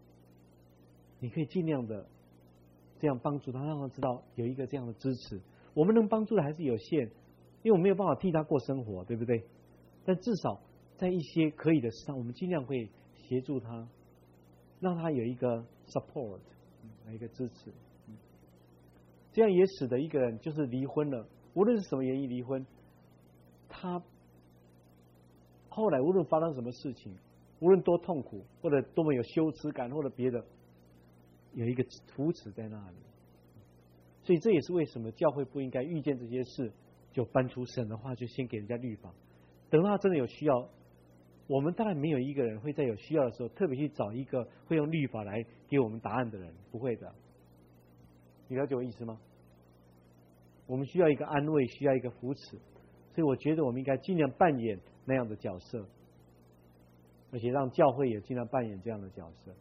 你可以尽量的这样帮助他，让他知道有一个这样的支持。 我们能帮助的还是有限，因为我没有办法替他过生活，对不对？但至少在一些可以的事上，我们尽量会协助他，让他有一个 support， 一个支持。这样也使得一个人就是离婚了，无论是什么原因离婚，他后来无论发生什么事情，无论多痛苦，或者多么有羞耻感，或者别的，有一个扶持在那里。所以这也是为什么教会不应该遇见这些事就搬出神的话，就先给人家律法，等到他真的有需要。我们当然没有一个人会在有需要的时候特别去找一个会用律法来给我们答案的人，不会的。你了解我意思吗？我们需要一个安慰，需要一个扶持，所以我觉得我们应该尽量扮演那样的角色，而且让教会也尽量扮演这样的角色。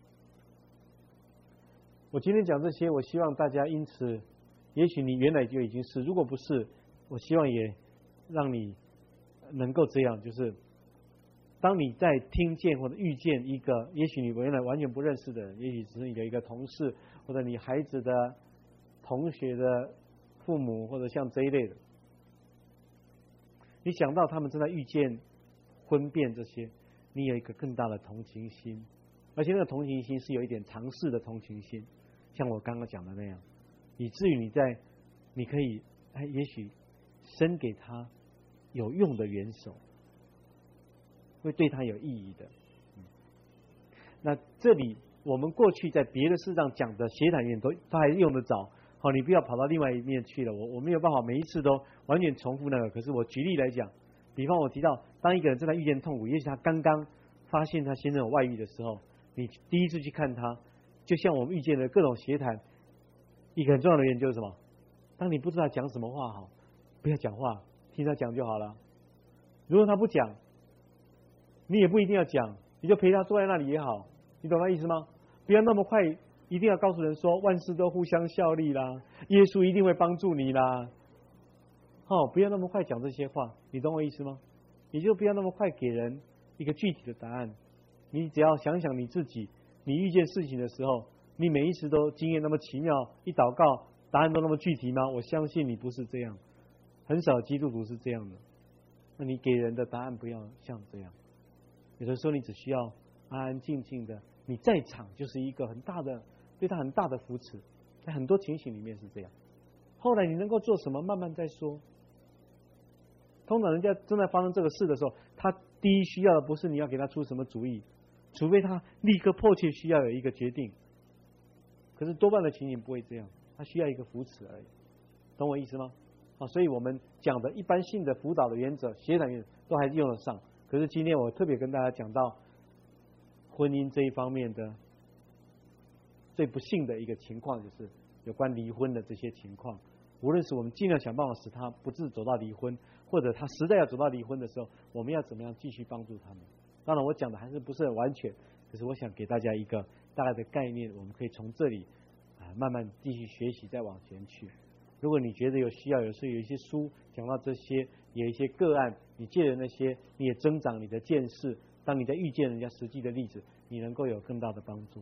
我今天讲这些，我希望大家因此，也许你原来就已经是，如果不是，我希望也让你能够这样，就是当你在听见或者遇见一个，也许你原来完全不认识的人，也许只是你的一个同事，或者你孩子的同学的父母，或者像这一类的，你想到他们正在遇见婚变这些，你有一个更大的同情心，而且那个同情心是有一点尝试的同情心，像我刚刚讲的那样，以至于你可以也许伸给他有用的援手，会对他有意义的。那这里我们过去在别的事上讲的协谈员都还用得着，好，你不要跑到另外一面去了。我没有办法每一次都完全重复那个。可是我举例来讲，比方我提到，当一个人正在遇见痛苦，也许他刚刚发现他先生有外遇的时候，你第一次去看他，就像我们遇见的各种协谈，一个很重要的原因就是什么？当你不知道讲什么话好，不要讲话，听他讲就好了。如果他不讲，你也不一定要讲，你就陪他坐在那里也好，你懂那意思吗？不要那么快一定要告诉人说万事都互相效力啦，耶稣一定会帮助你啦。不要那么快讲这些话，你懂我意思吗？你就不要那么快给人一个具体的答案，你只要想想你自己，你遇见事情的时候，你每一次都经验那么奇妙，一祷告答案都那么具体吗？我相信你不是这样，很少基督徒是这样的。那你给人的答案不要像这样，有的时候你只需要安安静静的，你在场就是一个很大的对他很大的扶持，在很多情形里面是这样。后来你能够做什么，慢慢再说。通常人家正在发生这个事的时候，他第一需要的不是你要给他出什么主意，除非他立刻迫切需要有一个决定。可是多半的情形不会这样，他需要一个扶持而已，懂我意思吗？所以我们讲的一般性的辅导的原则、协谈原则都还是用得上。可是今天我特别跟大家讲到婚姻这一方面的最不幸的一个情况，就是有关离婚的这些情况。无论是我们尽量想办法使他不致走到离婚，或者他实在要走到离婚的时候，我们要怎么样继续帮助他们？当然我讲的还是不是很完全，可是我想给大家一个大概的概念，我们可以从这里慢慢继续学习，再往前去。如果你觉得有需要，有时候有一些书讲到这些，有一些个案，你借着那些，你也增长你的见识。当你在遇见人家实际的例子，你能够有更大的帮助。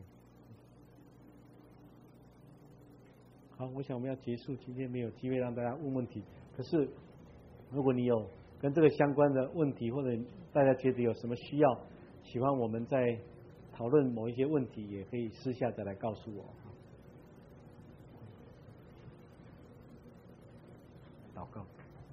好，我想我们要结束，今天没有机会让大家问问题。可是，如果你有跟这个相关的问题，或者大家觉得有什么需要，喜欢我们在讨论某一些问题，也可以私下再来告诉我。祷告。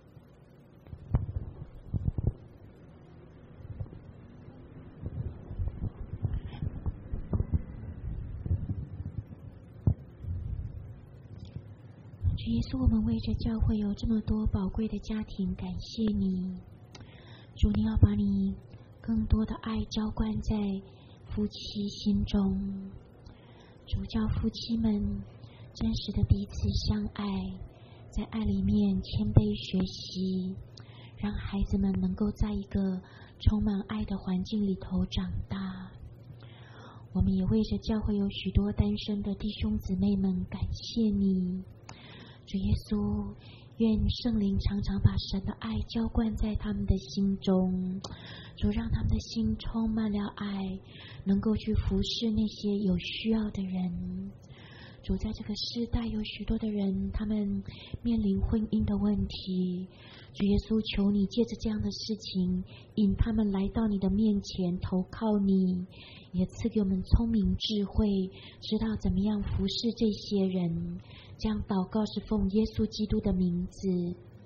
主耶稣，我们为着教会有这么多宝贵的家庭，感谢你。主，你要把你更多的爱浇灌在夫妻心中，主叫夫妻们真实的彼此相爱，在爱里面谦卑学习，让孩子们能够在一个充满爱的环境里头长大。我们也为着教会有许多单身的弟兄姊妹们感谢你。主耶稣，愿圣灵常常把神的爱浇灌在他们的心中，主让他们的心充满了爱，能够去服侍那些有需要的人。 主，在这个世代有许多的人，他们面临婚姻的问题。主耶稣，求你借着这样的事情，引他们来到你的面前，投靠你，也赐给我们聪明智慧，知道怎么样服侍这些人。这样祷告是奉耶稣基督的名字，